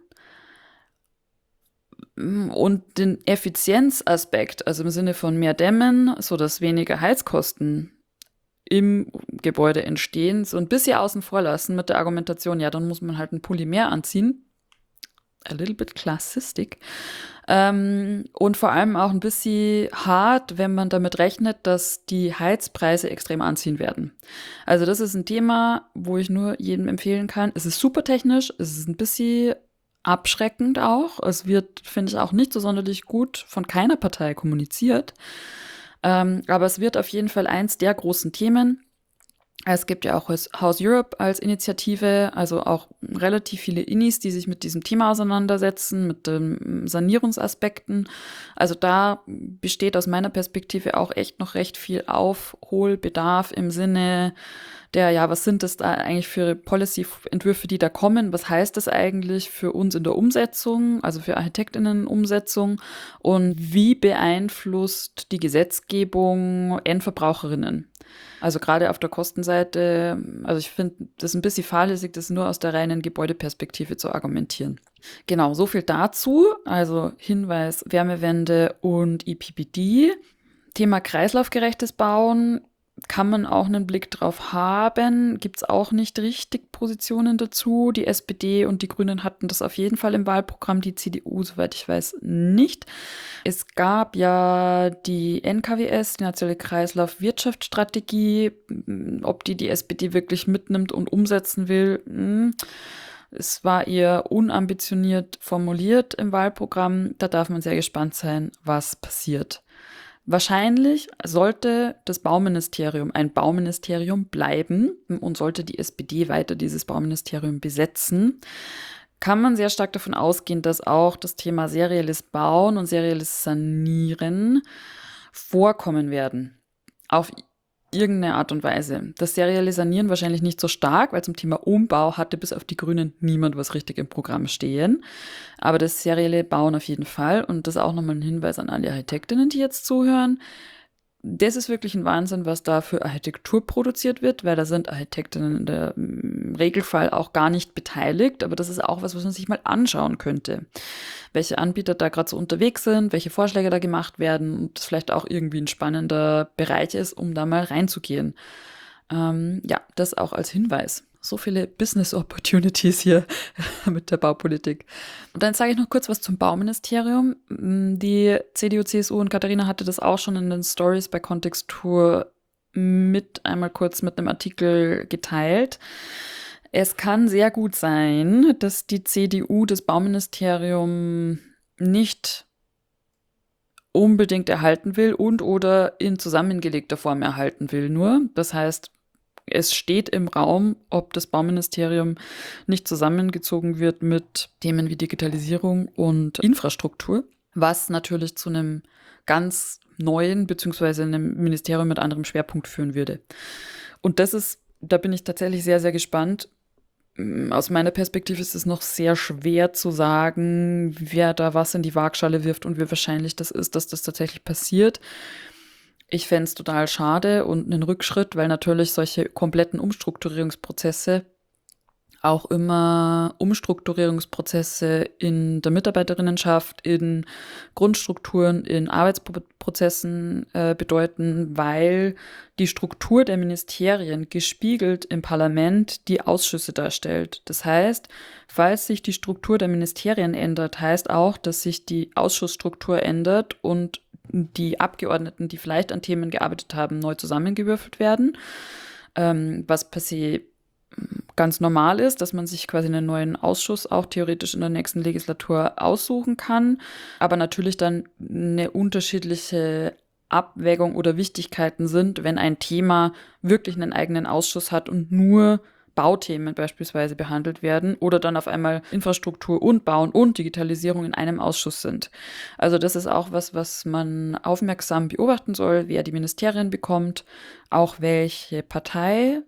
und den Effizienzaspekt, also im Sinne von mehr Dämmen, sodass weniger Heizkosten im Gebäude entstehen, so ein bisschen außen vor lassen mit der Argumentation, ja, dann muss man halt ein Pulli mehr anziehen. A little bit classistic. Und vor allem auch ein bisschen hart, wenn man damit rechnet, dass die Heizpreise extrem anziehen werden. Also das ist ein Thema, wo ich nur jedem empfehlen kann. Es ist super technisch, es ist ein bisschen abschreckend auch. Es wird, finde ich, auch nicht so sonderlich gut von keiner Partei kommuniziert. Aber es wird auf jeden Fall eins der großen Themen. Es gibt ja auch House Europe als Initiative, also auch relativ viele Innis, die sich mit diesem Thema auseinandersetzen, mit den Sanierungsaspekten. Also da besteht aus meiner Perspektive auch echt noch recht viel Aufholbedarf im Sinne der, ja, was sind das da eigentlich für Policy-Entwürfe, die da kommen? Was heißt das eigentlich für uns in der Umsetzung, also für ArchitektInnen-Umsetzung? Und wie beeinflusst die Gesetzgebung Endverbraucherinnen? Also gerade auf der Kostenseite, also ich finde das ein bisschen fahrlässig, das nur aus der reinen Gebäudeperspektive zu argumentieren. Genau, so viel dazu. Also Hinweis, Wärmewende und EPBD. Thema kreislaufgerechtes Bauen kann man auch einen Blick drauf haben. Gibt es auch nicht richtig Positionen dazu. Die SPD und die Grünen hatten das auf jeden Fall im Wahlprogramm, die CDU, soweit ich weiß, nicht. Es gab ja die NKWS, die Nationale Kreislauf-Wirtschaftsstrategie. Ob die SPD wirklich mitnimmt und umsetzen will, es war eher unambitioniert formuliert im Wahlprogramm. Da darf man sehr gespannt sein, was passiert. Wahrscheinlich sollte das Bauministerium ein Bauministerium bleiben und sollte die SPD weiter dieses Bauministerium besetzen, kann man sehr stark davon ausgehen, dass auch das Thema serielles Bauen und serielles Sanieren vorkommen werden. Auf irgendeine Art und Weise. Das serielle Sanieren wahrscheinlich nicht so stark, weil zum Thema Umbau hatte bis auf die Grünen niemand was richtig im Programm stehen. Aber das serielle Bauen auf jeden Fall. Und das ist auch nochmal ein Hinweis an alle Architektinnen, die jetzt zuhören. Das ist wirklich ein Wahnsinn, was da für Architektur produziert wird, weil da sind Architektinnen im Regelfall auch gar nicht beteiligt. Aber das ist auch was man sich mal anschauen könnte. Welche Anbieter da gerade so unterwegs sind, welche Vorschläge da gemacht werden und das vielleicht auch irgendwie ein spannender Bereich ist, um da mal reinzugehen. Ja, das auch als Hinweis. So viele Business Opportunities hier mit der Baupolitik. Und dann sage ich noch kurz was zum Bauministerium. Die CDU, CSU und Katharina hatte das auch schon in den Stories bei Kontextur einmal kurz mit einem Artikel geteilt. Es kann sehr gut sein, dass die CDU das Bauministerium nicht unbedingt erhalten will und oder in zusammengelegter Form erhalten will nur. Das heißt, es steht im Raum, ob das Bauministerium nicht zusammengezogen wird mit Themen wie Digitalisierung und Infrastruktur, was natürlich zu einem ganz neuen beziehungsweise einem Ministerium mit anderem Schwerpunkt führen würde. Und da bin ich tatsächlich sehr, sehr gespannt. Aus meiner Perspektive ist es noch sehr schwer zu sagen, wer da was in die Waagschale wirft und wie wahrscheinlich das ist, dass das tatsächlich passiert. Ich fände es total schade und einen Rückschritt, weil natürlich solche kompletten Umstrukturierungsprozesse auch immer Umstrukturierungsprozesse in der Mitarbeiterinnenschaft, in Grundstrukturen, in Arbeitsprozessen bedeuten, weil die Struktur der Ministerien gespiegelt im Parlament die Ausschüsse darstellt. Das heißt, falls sich die Struktur der Ministerien ändert, heißt auch, dass sich die Ausschussstruktur ändert und die Abgeordneten, die vielleicht an Themen gearbeitet haben, neu zusammengewürfelt werden, was per se ganz normal ist, dass man sich quasi einen neuen Ausschuss auch theoretisch in der nächsten Legislatur aussuchen kann, aber natürlich dann eine unterschiedliche Abwägung oder Wichtigkeiten sind, wenn ein Thema wirklich einen eigenen Ausschuss hat und nur Bauthemen beispielsweise behandelt werden oder dann auf einmal Infrastruktur und Bauen und Digitalisierung in einem Ausschuss sind. Also das ist auch was man aufmerksam beobachten soll, wer die Ministerien bekommt, auch welche Parteifarbe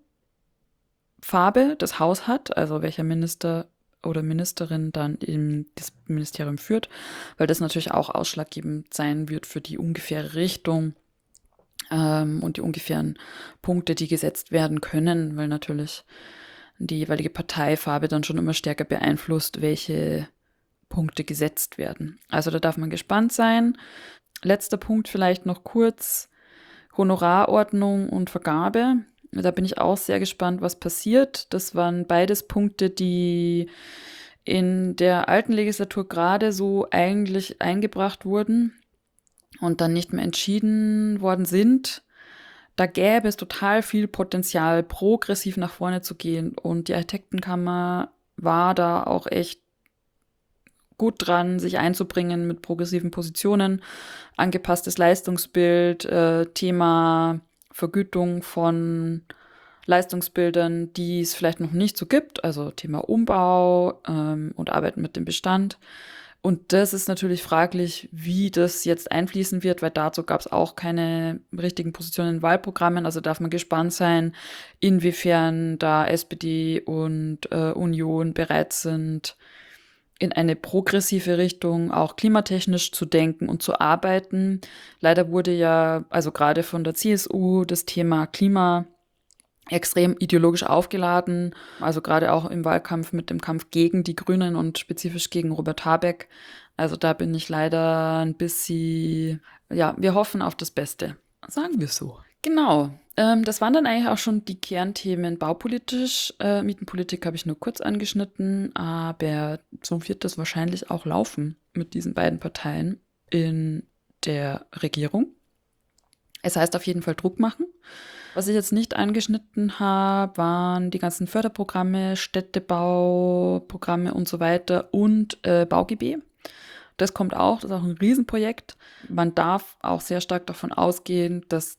das Haus hat, also welcher Minister oder Ministerin dann das Ministerium führt, weil das natürlich auch ausschlaggebend sein wird für die ungefähre Richtung und die ungefähren Punkte, die gesetzt werden können, weil natürlich die jeweilige Parteifarbe dann schon immer stärker beeinflusst, welche Punkte gesetzt werden. Also da darf man gespannt sein. Letzter Punkt vielleicht noch kurz, Honorarordnung und Vergabe. Da bin ich auch sehr gespannt, was passiert. Das waren beides Punkte, die in der alten Legislatur gerade so eigentlich eingebracht wurden und dann nicht mehr entschieden worden sind. Da gäbe es total viel Potenzial, progressiv nach vorne zu gehen. Und die Architektenkammer war da auch echt gut dran, sich einzubringen mit progressiven Positionen, angepasstes Leistungsbild, Thema Vergütung von Leistungsbildern, die es vielleicht noch nicht so gibt, also Thema Umbau und Arbeiten mit dem Bestand. Und das ist natürlich fraglich, wie das jetzt einfließen wird, weil dazu gab es auch keine richtigen Positionen in Wahlprogrammen. Also darf man gespannt sein, inwiefern da SPD und Union bereit sind, in eine progressive Richtung auch klimatechnisch zu denken und zu arbeiten. Leider wurde ja, also gerade von der CSU, das Thema Klima extrem ideologisch aufgeladen, also gerade auch im Wahlkampf mit dem Kampf gegen die Grünen und spezifisch gegen Robert Habeck. Also da bin ich leider ein bisschen, ja, wir hoffen auf das Beste. Sagen wir so. Genau. Das waren dann eigentlich auch schon die Kernthemen baupolitisch. Mietenpolitik habe ich nur kurz angeschnitten, aber so wird das wahrscheinlich auch laufen mit diesen beiden Parteien in der Regierung. Es heißt auf jeden Fall Druck machen. Was ich jetzt nicht angeschnitten habe, waren die ganzen Förderprogramme, Städtebauprogramme und so weiter und BauGB. Das kommt auch, das ist auch ein Riesenprojekt. Man darf auch sehr stark davon ausgehen, dass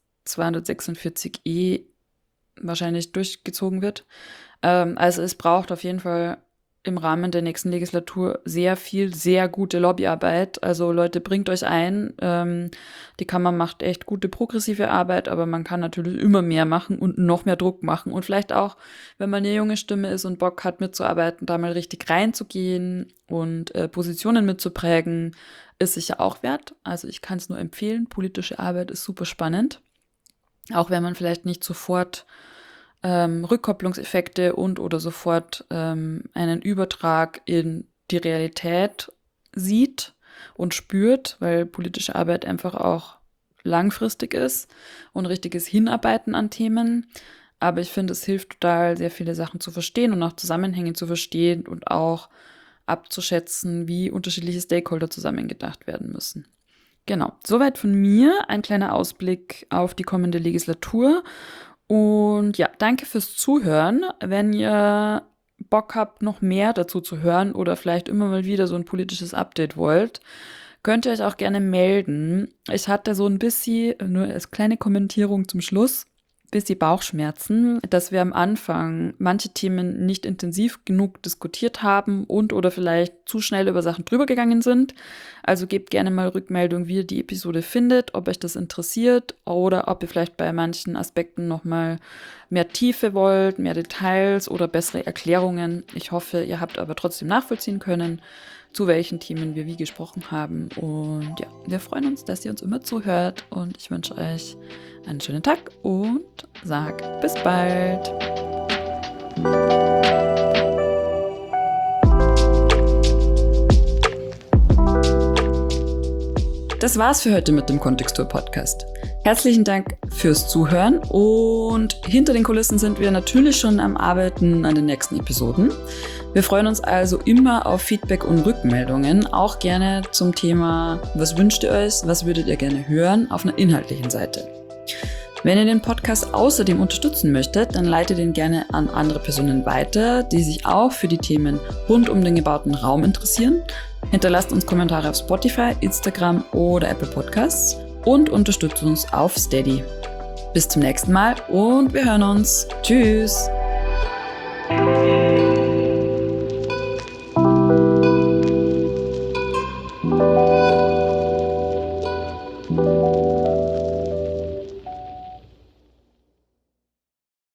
246e wahrscheinlich durchgezogen wird. Also es braucht auf jeden Fall im Rahmen der nächsten Legislatur sehr viel, sehr gute Lobbyarbeit. Also Leute, bringt euch ein. Die Kammer macht echt gute progressive Arbeit, aber man kann natürlich immer mehr machen und noch mehr Druck machen. Und vielleicht auch, wenn man eine junge Stimme ist und Bock hat mitzuarbeiten, da mal richtig reinzugehen und Positionen mitzuprägen, ist sicher auch wert. Also ich kann es nur empfehlen. Politische Arbeit ist super spannend. Auch wenn man vielleicht nicht sofort Rückkopplungseffekte oder sofort einen Übertrag in die Realität sieht und spürt, weil politische Arbeit einfach auch langfristig ist und richtiges Hinarbeiten an Themen. Aber ich finde, es hilft total, sehr viele Sachen zu verstehen und auch Zusammenhänge zu verstehen und auch abzuschätzen, wie unterschiedliche Stakeholder zusammengedacht werden müssen. Genau, soweit von mir. Ein kleiner Ausblick auf die kommende Legislatur. Und ja, danke fürs Zuhören. Wenn ihr Bock habt, noch mehr dazu zu hören oder vielleicht immer mal wieder so ein politisches Update wollt, könnt ihr euch auch gerne melden. Ich hatte so ein bisschen, nur als kleine Kommentierung zum Schluss, bisschen Bauchschmerzen, dass wir am Anfang manche Themen nicht intensiv genug diskutiert haben oder vielleicht zu schnell über Sachen drüber gegangen sind. Also gebt gerne mal Rückmeldung, wie ihr die Episode findet, ob euch das interessiert oder ob ihr vielleicht bei manchen Aspekten nochmal mehr Tiefe wollt, mehr Details oder bessere Erklärungen. Ich hoffe, ihr habt aber trotzdem nachvollziehen können, zu welchen Themen wir wie gesprochen haben. Und ja, wir freuen uns, dass ihr uns immer zuhört und ich wünsche euch einen schönen Tag und sag bis bald. Das war's für heute mit dem Kontextur-Podcast. Herzlichen Dank fürs Zuhören und hinter den Kulissen sind wir natürlich schon am Arbeiten an den nächsten Episoden. Wir freuen uns also immer auf Feedback und Rückmeldungen, auch gerne zum Thema, was wünscht ihr euch, was würdet ihr gerne hören, auf einer inhaltlichen Seite. Wenn ihr den Podcast außerdem unterstützen möchtet, dann leitet ihn gerne an andere Personen weiter, die sich auch für die Themen rund um den gebauten Raum interessieren. Hinterlasst uns Kommentare auf Spotify, Instagram oder Apple Podcasts und unterstützt uns auf Steady. Bis zum nächsten Mal und wir hören uns. Tschüss!